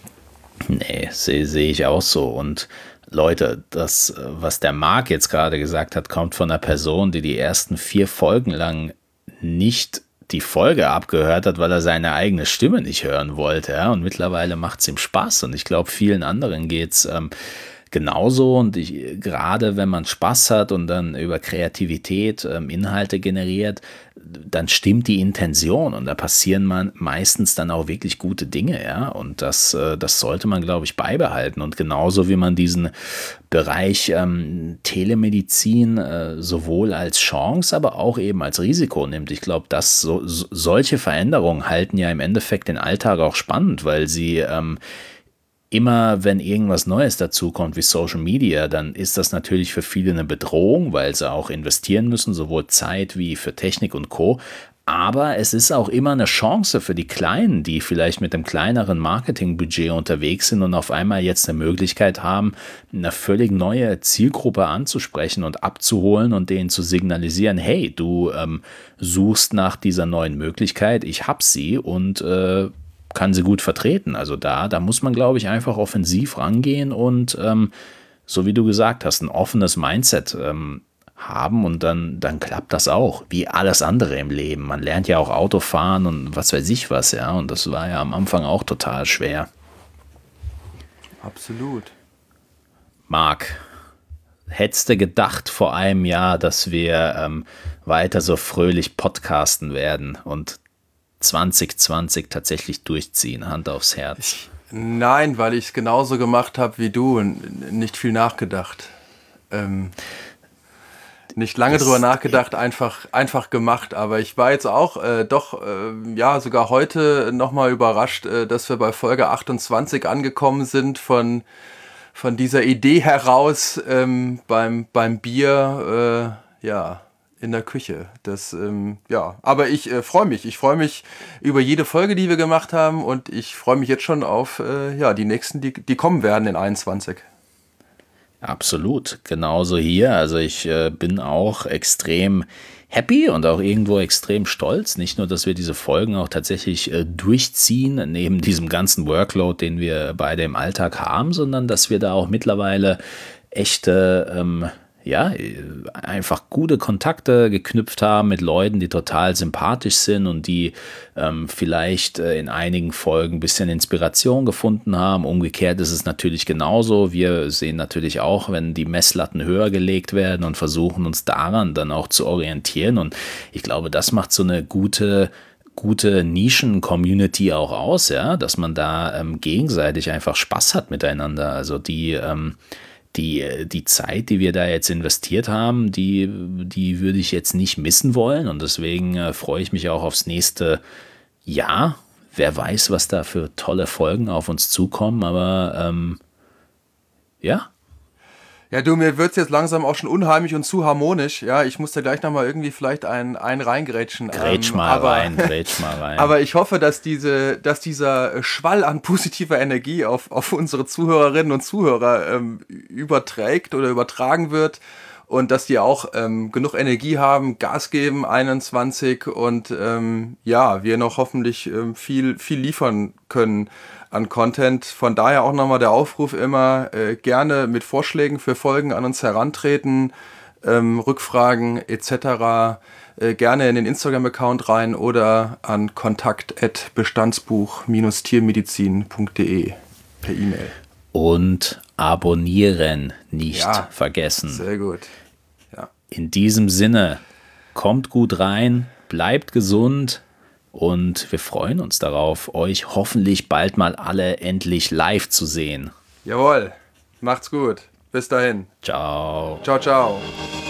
Nee, sehe seh ich auch so. Und Leute, das, was der Marc jetzt gerade gesagt hat, kommt von einer Person, die die ersten vier Folgen lang nicht die Folge abgehört hat, weil er seine eigene Stimme nicht hören wollte. Ja? Und mittlerweile macht es ihm Spaß. Und ich glaube, vielen anderen geht es ähm, genauso. Und ich, gerade wenn man Spaß hat und dann über Kreativität ähm, Inhalte generiert, dann stimmt die Intention und da passieren man meistens dann auch wirklich gute Dinge, ja. Und das, äh, das sollte man, glaube ich, beibehalten. Und genauso wie man diesen Bereich ähm, Telemedizin äh, sowohl als Chance, aber auch eben als Risiko nimmt. Ich glaube, dass so, so, solche Veränderungen halten ja im Endeffekt den Alltag auch spannend, weil sie ähm, immer, wenn irgendwas Neues dazukommt wie Social Media, dann ist das natürlich für viele eine Bedrohung, weil sie auch investieren müssen, sowohl Zeit wie für Technik und Co. Aber es ist auch immer eine Chance für die Kleinen, die vielleicht mit einem kleineren Marketingbudget unterwegs sind und auf einmal jetzt eine Möglichkeit haben, eine völlig neue Zielgruppe anzusprechen und abzuholen und denen zu signalisieren, hey, du ähm, suchst nach dieser neuen Möglichkeit, ich hab sie und äh, kann sie gut vertreten. Also da, da muss man, glaube ich, einfach offensiv rangehen und ähm, so wie du gesagt hast, ein offenes Mindset ähm, haben und dann, dann klappt das auch, wie alles andere im Leben. Man lernt ja auch Autofahren und was weiß ich was, ja, und das war ja am Anfang auch total schwer. Absolut. Marc, hättest du gedacht vor einem Jahr, dass wir ähm, weiter so fröhlich podcasten werden und zwanzig zwanzig tatsächlich durchziehen, Hand aufs Herz? Nein, weil ich es genauso gemacht habe wie du und nicht viel nachgedacht. Ähm, nicht lange das drüber nachgedacht, einfach, einfach gemacht. Aber ich war jetzt auch äh, doch, äh, ja, sogar heute nochmal überrascht, äh, dass wir bei Folge achtundzwanzig angekommen sind von, von dieser Idee heraus ähm, beim, beim Bier, äh, ja, in der Küche. Das, ähm, ja, aber ich äh, freue mich. Ich freue mich über jede Folge, die wir gemacht haben und ich freue mich jetzt schon auf äh, ja, die nächsten, die, die kommen werden in einundzwanzig. Absolut, genauso hier. Also ich äh, bin auch extrem happy und auch irgendwo extrem stolz. Nicht nur, dass wir diese Folgen auch tatsächlich äh, durchziehen, neben diesem ganzen Workload, den wir beide im Alltag haben, sondern dass wir da auch mittlerweile echte ähm, ja, einfach gute Kontakte geknüpft haben mit Leuten, die total sympathisch sind und die ähm, vielleicht äh, in einigen Folgen ein bisschen Inspiration gefunden haben. Umgekehrt ist es natürlich genauso. Wir sehen natürlich auch, wenn die Messlatten höher gelegt werden und versuchen uns daran dann auch zu orientieren. Und ich glaube, das macht so eine gute gute Nischen-Community auch aus, ja, dass man da ähm, gegenseitig einfach Spaß hat miteinander. Also die ähm, Die, die Zeit, die wir da jetzt investiert haben, die, die würde ich jetzt nicht missen wollen und deswegen äh, freue ich mich auch aufs nächste Jahr. Wer weiß, was da für tolle Folgen auf uns zukommen, aber ähm, ja. Ja, du, mir wird es jetzt langsam auch schon unheimlich und zu harmonisch. Ja, ich muss da gleich nochmal irgendwie vielleicht einen, einen reingrätschen. Grätsch mal ähm, aber, rein, grätsch mal rein. Aber ich hoffe, dass, diese, dass dieser Schwall an positiver Energie auf, auf unsere Zuhörerinnen und Zuhörer ähm, überträgt oder übertragen wird und dass die auch ähm, genug Energie haben, Gas geben, einundzwanzig und ähm, ja, wir noch hoffentlich ähm, viel, viel liefern können an Content. Von daher auch nochmal der Aufruf immer, äh, gerne mit Vorschlägen für Folgen an uns herantreten, ähm, Rückfragen et cetera. Äh, gerne in den Instagram-Account rein oder an kontakt at bestandsbuch tiermedizin punkt de per E-Mail. Und abonnieren nicht ja, vergessen. Sehr gut. Ja. In diesem Sinne, kommt gut rein, bleibt gesund. Und wir freuen uns darauf, euch hoffentlich bald mal alle endlich live zu sehen. Jawohl, macht's gut. Bis dahin. Ciao. Ciao, ciao.